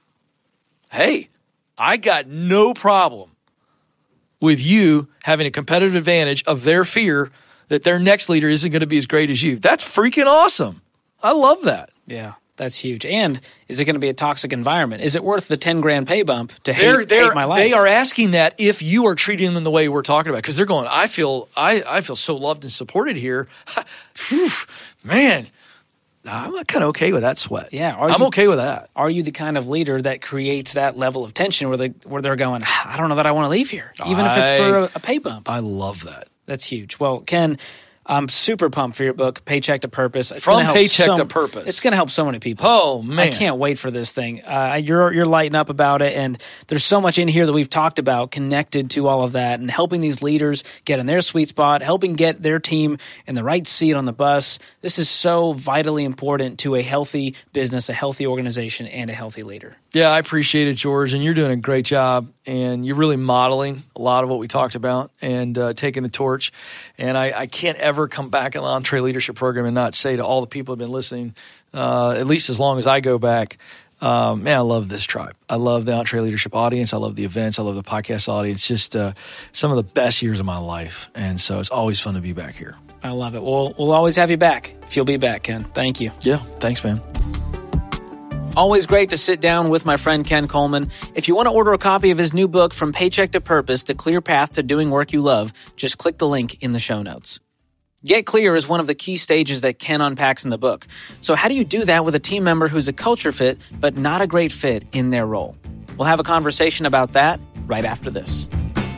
Hey, I got no problem with you having a competitive advantage of their fear that their next leader isn't going to be as great as you. That's freaking awesome. I love that. Yeah. That's huge. And is it going to be a toxic environment? Is it worth the ten grand pay bump to hate, they're, they're, hate my life? They are asking that if you are treating them the way we're talking about, because they're going, I feel I, I feel so loved and supported here. Whew, man, I'm kind of okay with that sweat. Yeah, I'm you, okay with that. Are you the kind of leader that creates that level of tension where they where they're going, I don't know that I want to leave here, even I, if it's for a, a pay bump? I love that. That's huge. Well, Ken, I'm super pumped for your book, Paycheck to Purpose. It's From gonna help Paycheck so, to Purpose. It's going to help so many people. Oh, man. I can't wait for this thing. Uh, you're you're lighting up about it, and there's so much in here that we've talked about connected to all of that and helping these leaders get in their sweet spot, helping get their team in the right seat on the bus. This is so vitally important to a healthy business, a healthy organization, and a healthy leader. Yeah, I appreciate it, George, and you're doing a great job, and you're really modeling a lot of what we talked about and uh, taking the torch. And I, I can't ever come back on the Entre Leadership Program and not say to all the people who have been listening, uh, at least as long as I go back, um, man, I love this tribe. I love the Entre Leadership audience. I love the events. I love the podcast audience. Just uh, some of the best years of my life, and so it's always fun to be back here. I love it. We'll, we'll always have you back if you'll be back, Ken. Thank you. Yeah, thanks, man. Always great to sit down with my friend Ken Coleman. If you want to order a copy of his new book, From Paycheck to Purpose, The Clear Path to Doing Work You Love, just click the link in the show notes. Get clear is one of the key stages that Ken unpacks in the book. So how do you do that with a team member who's a culture fit, but not a great fit in their role? We'll have a conversation about that right after this.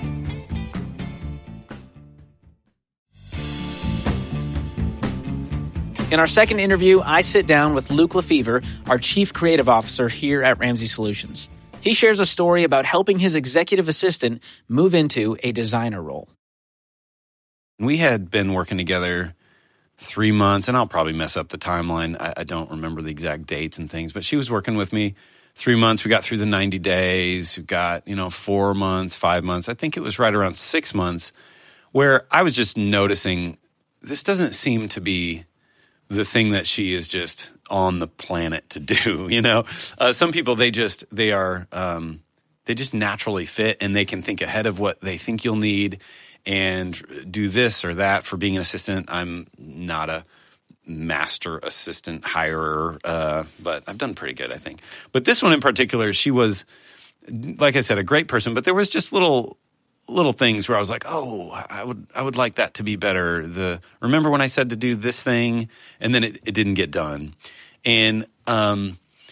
In our second interview, I sit down with Luke Lefevre, our Chief Creative Officer here at Ramsey Solutions. He shares a story about helping his executive assistant move into a designer role. We had been working together three months, and I'll probably mess up the timeline. I, I don't remember the exact dates and things, but she was working with me three months. We got through the ninety days. We got, you know, four months, five months. I think it was right around six months where I was just noticing this doesn't seem to be the thing that she is just on the planet to do, you know? Uh, some people, they just, they are, um, they just naturally fit and they can think ahead of what they think you'll need and do this or that for being an assistant. I'm not a master assistant hirer, uh, but I've done pretty good, I think. But this one in particular, she was, like I said, a great person, but there was just little little things where I was like, oh, I would I would like that to be better. The remember when I said to do this thing and then it, it didn't get done. And um,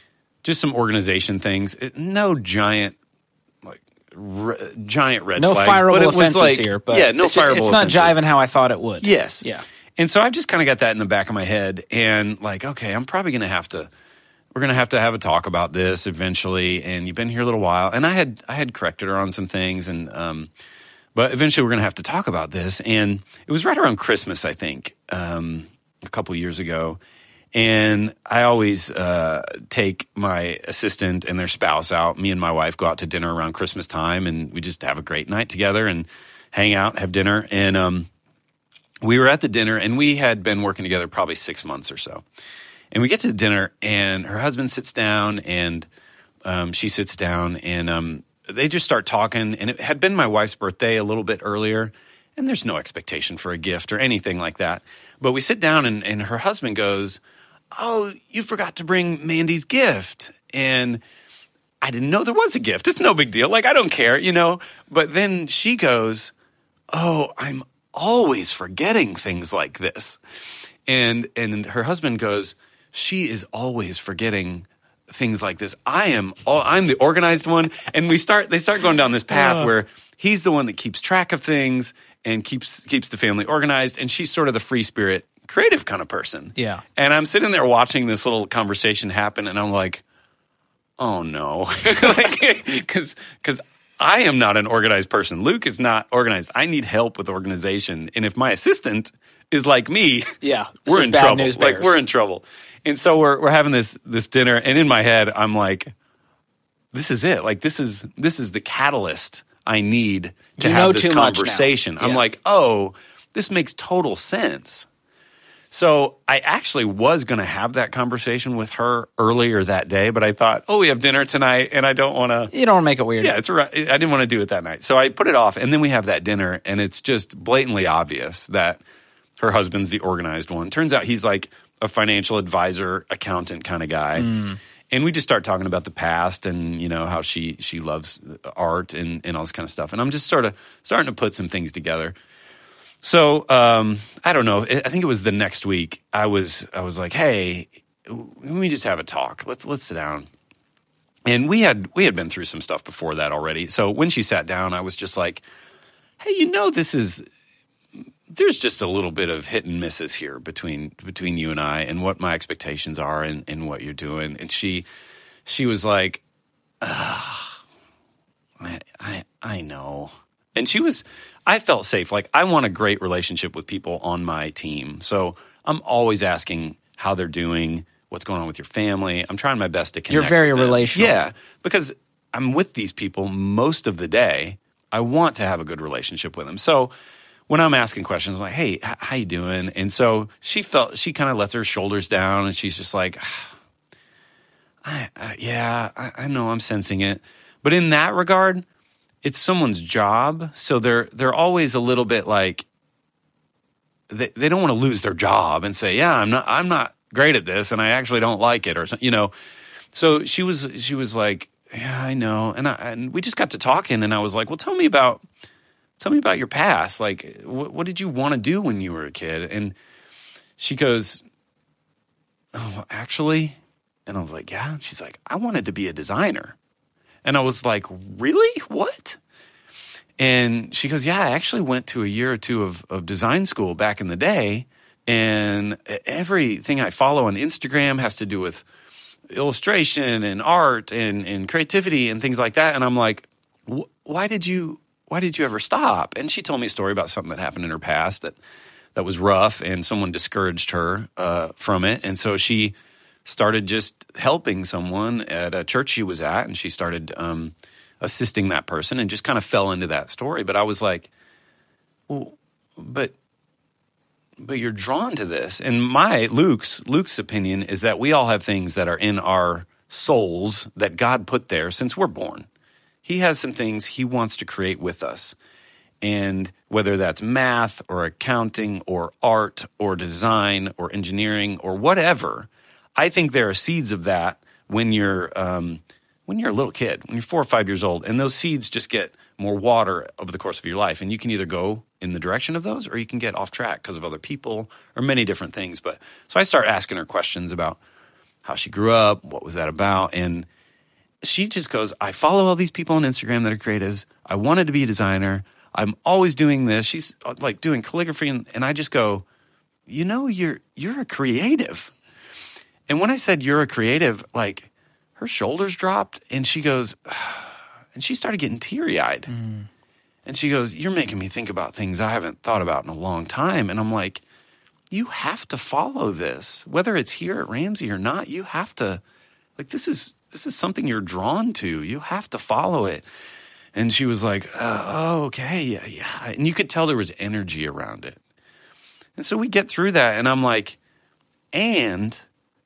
just some organization things. It, no giant, like re, giant red no flags. fireable but it was offenses like, here. But yeah, no it's, fireable it's not offenses. jiving how I thought it would. Yes. Yeah. And so I've just kind of got that in the back of my head, and like, okay, I'm probably going to have to. We're going to have to have a talk about this eventually. And you've been here a little while, and I had I had corrected her on some things, and um, but eventually we're going to have to talk about this. And it was right around Christmas, I think, um, a couple years ago. And I always uh, take my assistant and their spouse out. Me and my wife go out to dinner around Christmas time, and we just have a great night together and hang out, have dinner. And um, we were at the dinner, and we had been working together probably six months or so. And we get to the dinner, and her husband sits down, and um, she sits down, and um, they just start talking. And it had been my wife's birthday a little bit earlier, and there's no expectation for a gift or anything like that. But we sit down, and, and her husband goes, "Oh, you forgot to bring Mandy's gift." And I didn't know there was a gift. It's no big deal. Like, I don't care, you know. But then she goes, "Oh, I'm always forgetting things like this." And and her husband goes, "She is always forgetting things like this. I am all, I'm the organized one." And we start they start going down this path uh. where he's the one that keeps track of things and keeps keeps the family organized, and she's sort of the free spirit, creative kind of person. Yeah. And I'm sitting there watching this little conversation happen, and I'm like, "Oh no." like, cuz cuz I am not an organized person. Luke is not organized. I need help with organization. And if my assistant is like me, yeah, we're in trouble. Like, we're in trouble. And so we're we're having this this dinner, and in my head, I'm like, this is it. Like, this is this is the catalyst I need to you have know this too conversation. Much now. I'm yeah. like, oh, this makes total sense. So I actually was going to have that conversation with her earlier that day, but I thought, oh, we have dinner tonight, and I don't want to. You don't want to make it weird. Yeah, it's right. I didn't want to do it that night, so I put it off, and then we have that dinner, and it's just blatantly obvious that her husband's the organized one. Turns out he's like a financial advisor, accountant kind of guy. Mm. And we just start talking about the past and, you know, how she she loves art and, and all this kind of stuff. And I'm just sort of starting to put some things together. So um, I don't know. I think it was the next week. I was I was like, hey, let me just have a talk. Let's let's sit down. And we had we had been through some stuff before that already. So when she sat down, I was just like, hey, you know, this is. There's just a little bit of hit and misses here between between you and I, and what my expectations are, and, and what you're doing. And she she was like, I, I I know. And she was, I felt safe. Like, I want a great relationship with people on my team, so I'm always asking how they're doing, what's going on with your family. I'm trying my best to connect. You're very with them. relational. Yeah, because I'm with these people most of the day. I want to have a good relationship with them. So when I'm asking questions, I'm like, hey, h- how you doing? And so she felt, she kind of lets her shoulders down, and she's just like, I, I, yeah, I, I know, I'm sensing it. But in that regard, it's someone's job. So they're they're always a little bit like, they, they don't want to lose their job and say, yeah, I'm not I'm not great at this, and I actually don't like it, or something, you know. So she was she was like, yeah, I know. And I, and we just got to talking, and I was like, well, tell me about Tell me about your past. Like, what, what did you want to do when you were a kid? And she goes, oh, actually? And I was like, yeah. And she's like, I wanted to be a designer. And I was like, really? What? And she goes, yeah, I actually went to a year or two of, of design school back in the day. And everything I follow on Instagram has to do with illustration and art and, and creativity and things like that. And I'm like, why did you... why did you ever stop? And she told me a story about something that happened in her past that that was rough, and someone discouraged her uh, from it. And so she started just helping someone at a church she was at, and she started um, assisting that person, and just kind of fell into that story. But I was like, well, but but you're drawn to this. And my, Luke's, Luke's opinion is that we all have things that are in our souls that God put there since we're born. He has some things he wants to create with us. And whether that's math or accounting or art or design or engineering or whatever, I think there are seeds of that when you're um, when you're a little kid, when you're four or five years old. And those seeds just get more water over the course of your life. And you can either go in the direction of those, or you can get off track because of other people or many different things. But so I start asking her questions about how she grew up, what was that about. And she just goes, I follow all these people on Instagram that are creatives. I wanted to be a designer. I'm always doing this. She's like doing calligraphy. And, and I just go, you know, you're you're a creative. And when I said you're a creative, like her shoulders dropped and she goes, and she started getting teary-eyed. Mm. And she goes, you're making me think about things I haven't thought about in a long time. And I'm like, you have to follow this. Whether it's here at Ramsey or not, you have to, like, this is this is something you're drawn to. You have to follow it. And she was like, oh, okay, yeah, yeah. And you could tell there was energy around it. And so we get through that, and I'm like, and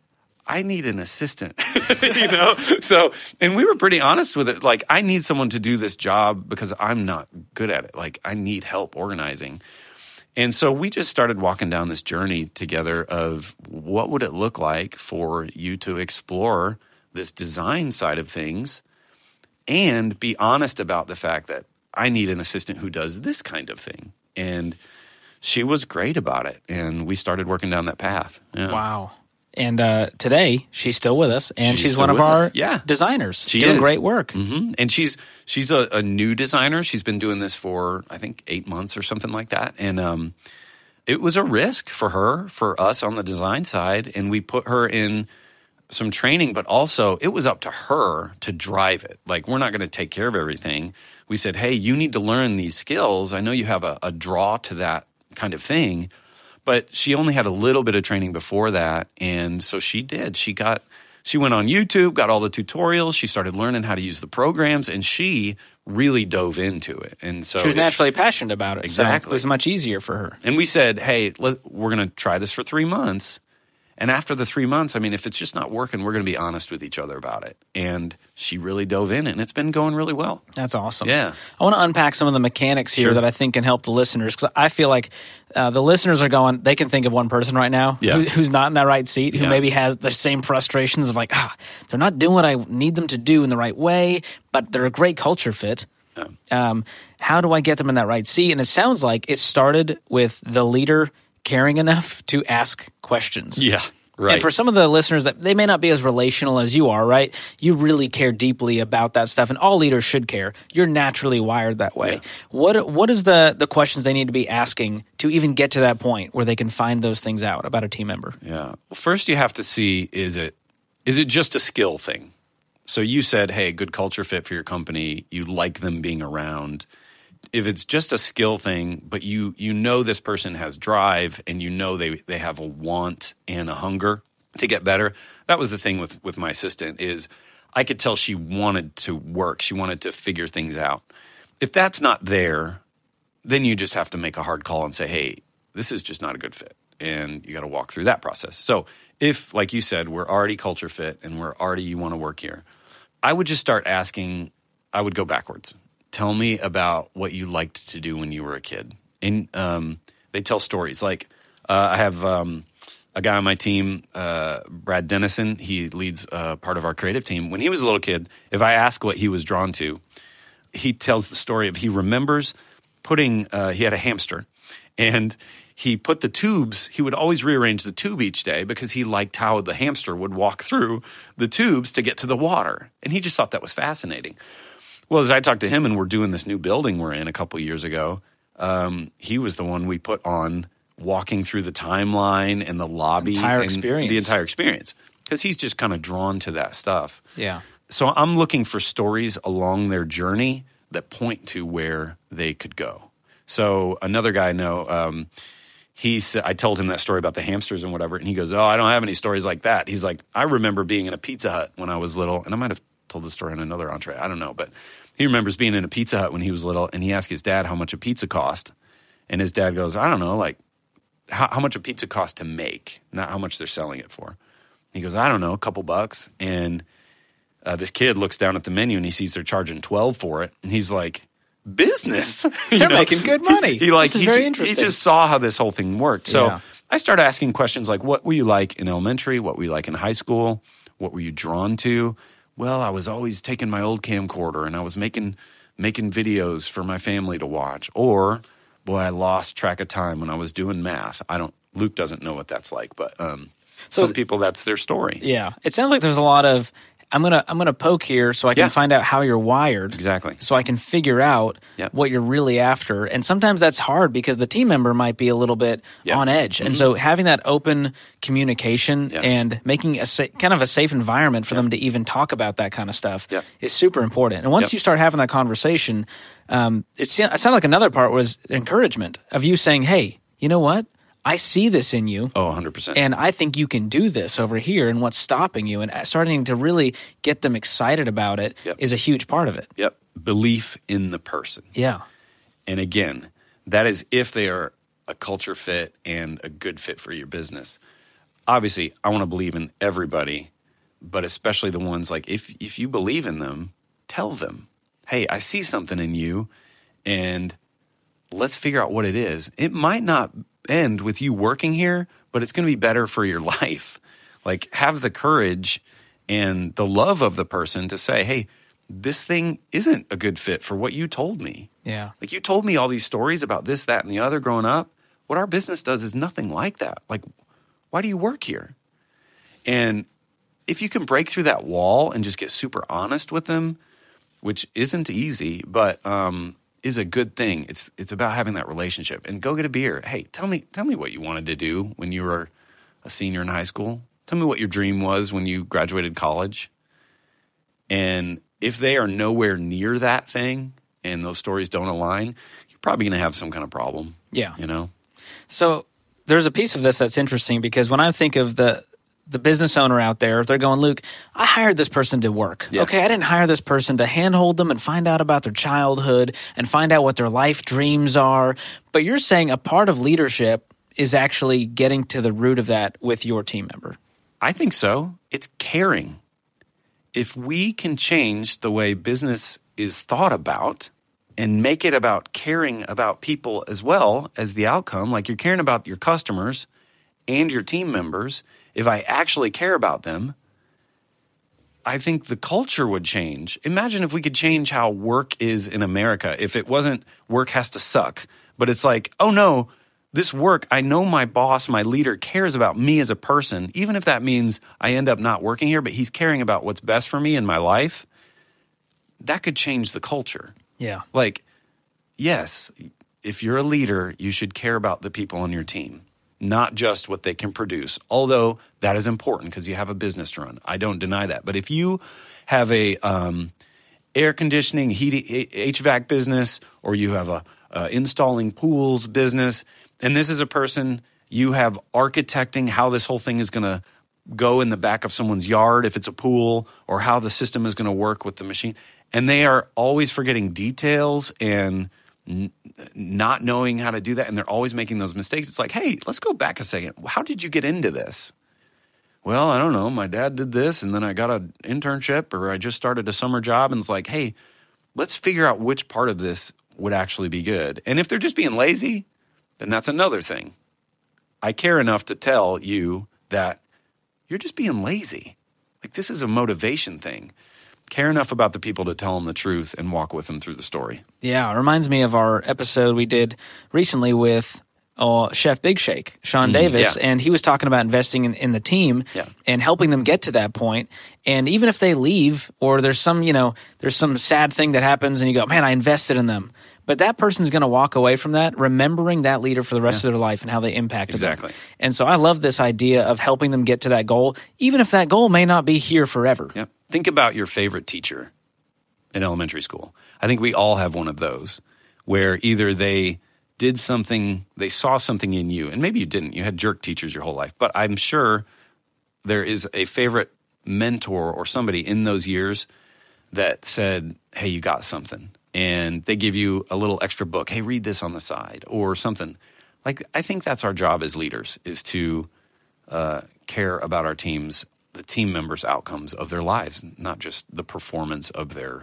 I need an assistant, you know? So, and we were pretty honest with it. Like, I need someone to do this job because I'm not good at it. Like, I need help organizing. And so we just started walking down this journey together of what would it look like for you to explore this design side of things and be honest about the fact that I need an assistant who does this kind of thing. And she was great about it. And we started working down that path. Yeah. Wow. And uh, today, she's still with us, and she's, she's one of our yeah. designers. She doing is. great work. Mm-hmm. And she's she's a, a new designer. She's been doing this for, I think, eight months or something like that. And um, it was a risk for her, for us on the design side, and we put her in some training, but also it was up to her to drive it. Like, we're not going to take care of everything. We said, hey, you need to learn these skills. I know you have a, a draw to that kind of thing. But she only had a little bit of training before that, and so she did. She got, she went on YouTube, got all the tutorials. She started learning how to use the programs, and she really dove into it. And so she was naturally passionate about it. Exactly, so it was much easier for her. And we said, "Hey, let, we're going to try this for three months." And after the three months, I mean, if it's just not working, we're going to be honest with each other about it. And she really dove in, and it's been going really well. That's awesome. Yeah. I want to unpack some of the mechanics here Sure. that I think can help the listeners, because I feel like uh, the listeners are going, they can think of one person right now Yeah. who, who's not in that right seat, who Yeah. maybe has the same frustrations of like, ah, they're not doing what I need them to do in the right way, but they're a great culture fit. Yeah. Um, how do I get them in that right seat? And it sounds like it started with the leader caring enough to ask questions. Yeah. Right. And for some of the listeners, that they may not be as relational as you are, right? You really care deeply about that stuff, and all leaders should care. You're naturally wired that way. Yeah. What What is the the questions they need to be asking to even get to that point where they can find those things out about a team member? Yeah. Well, first you have to see, is it is it just a skill thing? So you said, hey, good culture fit for your company. You like them being around. If it's just a skill thing, but you you know this person has drive and you know they, they have a want and a hunger to get better. That was the thing with, with my assistant is I could tell she wanted to work. She wanted to figure things out. If that's not there, then you just have to make a hard call and say, hey, this is just not a good fit. And you got to walk through that process. So if, like you said, we're already culture fit and we're already, you want to work here, I would just start asking, I would go backwards. Tell me about what you liked to do when you were a kid. And um, they tell stories. Like uh, I have um, a guy on my team, uh, Brad Dennison. He leads uh, part of our creative team. When he was a little kid, if I ask what he was drawn to, he tells the story of he remembers putting, uh, he had a hamster, and he put the tubes, he would always rearrange the tube each day because he liked how the hamster would walk through the tubes to get to the water. And he just thought that was fascinating. Well, as I talked to him and we're doing this new building we're in a couple of years ago, um, he was the one we put on walking through the timeline and the lobby. Entire and experience. The entire experience. Because he's just kind of drawn to that stuff. Yeah. So I'm looking for stories along their journey that point to where they could go. So another guy I know, um, he said, I told him that story about the hamsters and whatever, and he goes, oh, I don't have any stories like that. He's like, I remember being in a Pizza Hut when I was little, and I might have told the story on another entree. I don't know, but he remembers being in a Pizza Hut when he was little, and he asked his dad how much a pizza cost, and his dad goes, I don't know, like how, how much a pizza cost to make, not how much they're selling it for. He goes, I don't know, a couple bucks, and uh, this kid looks down at the menu and he sees they're charging twelve for it, and he's like, business. They're know? making good money. He, he like this is he, very ju- interesting. he just saw how this whole thing worked. So Yeah. I started asking questions like, what were you like in elementary? What were you like in high school? What were you drawn to? Well, I was always taking my old camcorder and I was making making videos for my family to watch. Or, boy, I lost track of time when I was doing math. I don't. Luke doesn't know what that's like, but um, So- Some people, that's their story. Yeah. It sounds like there's a lot of, I'm going to I'm gonna poke here so I can Yeah. find out how you're wired. Exactly. So I can figure out Yep. what you're really after. And sometimes that's hard because the team member might be a little bit Yeah. on edge. And so having that open communication Yeah. and making a sa- kind of a safe environment for them to even talk about that kind of stuff Yep. is super important. And once Yep. you start having that conversation, um, it, se- it sounded like another part was encouragement of you saying, hey, you know what? I see this in you. Oh, one hundred percent. And I think you can do this over here, and what's stopping you, and starting to really get them excited about it Yep. is a huge part of it. Yep. Belief in the person. Yeah. And again, that is if they are a culture fit and a good fit for your business. Obviously, I want to believe in everybody, but especially the ones like if if you believe in them, tell them, hey, I see something in you, and let's figure out what it is. It might not end with you working here, but it's going to be better for your life. Like, have the courage and the love of the person to say, hey, this thing isn't a good fit for what you told me. Yeah. Like, you told me all these stories about this, that, and the other growing up. What our business does is nothing like that. Like, why do you work here? And if you can break through that wall and just get super honest with them, which isn't easy, but um, is a good thing. It's it's about having that relationship. And go get a beer. Hey, tell me tell me what you wanted to do when you were a senior in high school. Tell me what your dream was when you graduated college. And if they are nowhere near that thing and those stories don't align, you're probably going to have some kind of problem. Yeah. You know? So there's a piece of this that's interesting because when I think of the the business owner out there, they're going, Luke, I hired this person to work. Yeah. Okay, I didn't hire this person to handhold them and find out about their childhood and find out what their life dreams are. But you're saying a part of leadership is actually getting to the root of that with your team member. I think so. It's caring. If we can change the way business is thought about and make it about caring about people as well as the outcome, like you're caring about your customers and your team members, if I actually care about them, I think the culture would change. Imagine if we could change how work is in America. If it wasn't work has to suck, but it's like, oh no, this work, I know my boss, my leader cares about me as a person, even if that means I end up not working here, but he's caring about what's best for me in my life. That could change the culture. Yeah. Like, yes, if you're a leader, you should care about the people on your team, not just what they can produce, although that is important because you have a business to run. I don't deny that. But if you have a um, air conditioning, heat, H V A C business, or you have a uh, installing pools business, and this is a person you have architecting how this whole thing is going to go in the back of someone's yard if it's a pool, or how the system is going to work with the machine, and they are always forgetting details and n- not knowing how to do that, and they're always making those mistakes. It's like, hey, let's go back a second. How did you get into this? Well, I don't know. My dad did this, and then I got an internship, or I just started a summer job, and it's like, hey, let's figure out which part of this would actually be good. And if they're just being lazy, then that's another thing. I care enough to tell you that you're just being lazy. Like, this is a motivation thing. Care enough about the people to tell them the truth and walk with them through the story. Yeah, it reminds me of our episode we did recently with uh, Chef Big Shake, Sean Davis, yeah. and he was talking about investing in, in the team Yeah. and helping them get to that point. And even if they leave or there's some, you know, there's some sad thing that happens and you go, man, I invested in them. But that person's going to walk away from that remembering that leader for the rest Yeah. of their life and how they impacted Exactly. them. And so I love this idea of helping them get to that goal, even if that goal may not be here forever. Yep. Think about your favorite teacher in elementary school. I think we all have one of those where either they did something, they saw something in you, and maybe you didn't. You had jerk teachers your whole life. But I'm sure there is a favorite mentor or somebody in those years that said, hey, you got something. And they give you a little extra book. Hey, read this on the side or something. Like, I think that's our job as leaders, is to uh, care about our teams, the team members' outcomes of their lives, not just the performance of their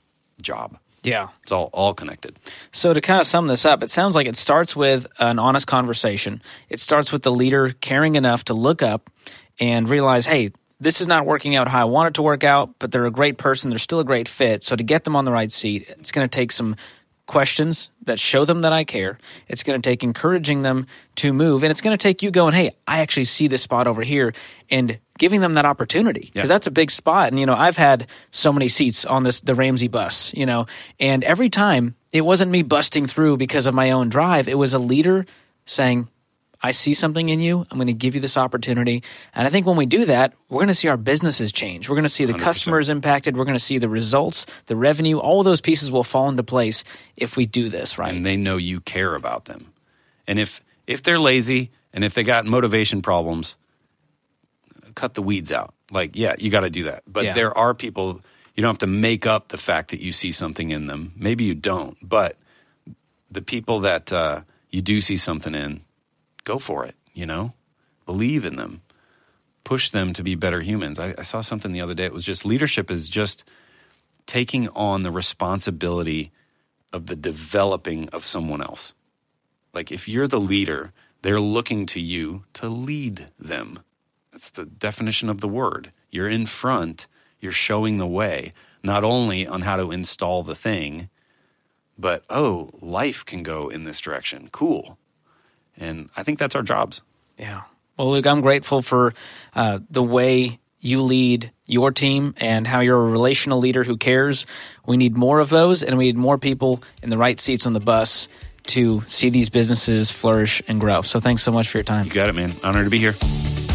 job. Yeah. It's all, all connected. So to kind of sum this up, it sounds like it starts with an honest conversation. It starts with the leader caring enough to look up and realize, hey, this is not working out how I want it to work out, but they're a great person. They're still a great fit. So to get them on the right seat, it's going to take some questions that show them that I care. It's going to take encouraging them to move. And it's going to take you going, hey, I actually see this spot over here, and giving them that opportunity, because yeah. that's a big spot. And, you know, I've had so many seats on this, the Ramsey bus, you know, and every time it wasn't me busting through because of my own drive. It was a leader saying, I see something in you. I'm going to give you this opportunity. And I think when we do that, we're going to see our businesses change. We're going to see the one hundred percent customers impacted. We're going to see the results, the revenue. All of those pieces will fall into place if we do this right. And they know you care about them. And if if they're lazy and if they got motivation problems, cut the weeds out. Like, yeah, you got to do that. But yeah. there are people, you don't have to make up the fact that you see something in them. Maybe you don't. But the people that uh, you do see something in, go for it, you know? Believe in them. Push them to be better humans. I, I saw something the other day. It was just leadership is just taking on the responsibility of the developing of someone else. Like if you're the leader, they're looking to you to lead them. That's the definition of the word. You're in front. You're showing the way, not only on how to install the thing, but, oh, life can go in this direction. Cool. And I think that's our jobs. Yeah. Well, Luke, I'm grateful for uh, the way you lead your team and how you're a relational leader who cares. We need more of those, and we need more people in the right seats on the bus to see these businesses flourish and grow. So thanks so much for your time. You got it, man. Honored to be here.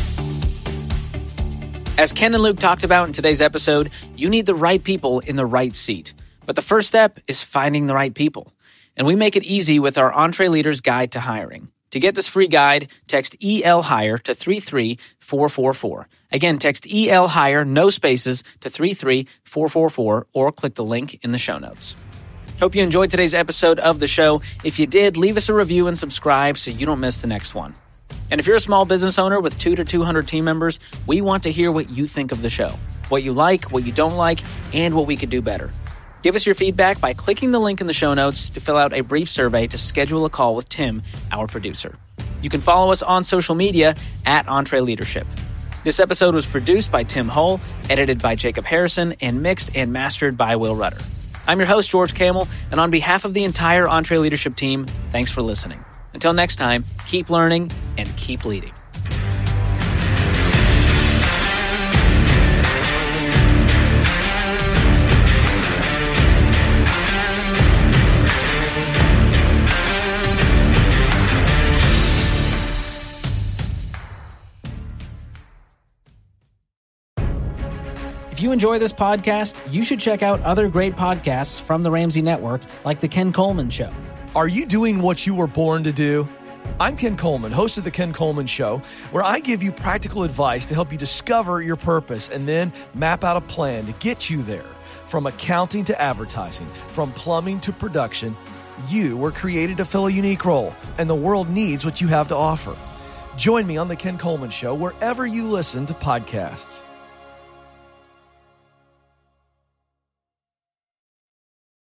As Ken and Luke talked about in today's episode, you need the right people in the right seat. But the first step is finding the right people. And we make it easy with our EntreLeaders Guide to Hiring. To get this free guide, text E L Hire to three three four four four. Again, text E L Hire, no spaces, to three three four four four, or click the link in the show notes. Hope you enjoyed today's episode of the show. If you did, leave us a review and subscribe so you don't miss the next one. And if you're a small business owner with two to two hundred team members, we want to hear what you think of the show, what you like, what you don't like, and what we could do better. Give us your feedback by clicking the link in the show notes to fill out a brief survey to schedule a call with Tim, our producer. You can follow us on social media at EntreLeadership. This episode was produced by Tim Hull, edited by Jacob Harrison, and mixed and mastered by Will Rudder. I'm your host, George Camel, and on behalf of the entire EntreLeadership team, thanks for listening. Until next time, keep learning and keep leading. If you enjoy this podcast, you should check out other great podcasts from the Ramsey Network, like The Ken Coleman Show. Are you doing what you were born to do? I'm Ken Coleman, host of The Ken Coleman Show, where I give you practical advice to help you discover your purpose and then map out a plan to get you there. From accounting to advertising, from plumbing to production, you were created to fill a unique role, and the world needs what you have to offer. Join me on The Ken Coleman Show wherever you listen to podcasts.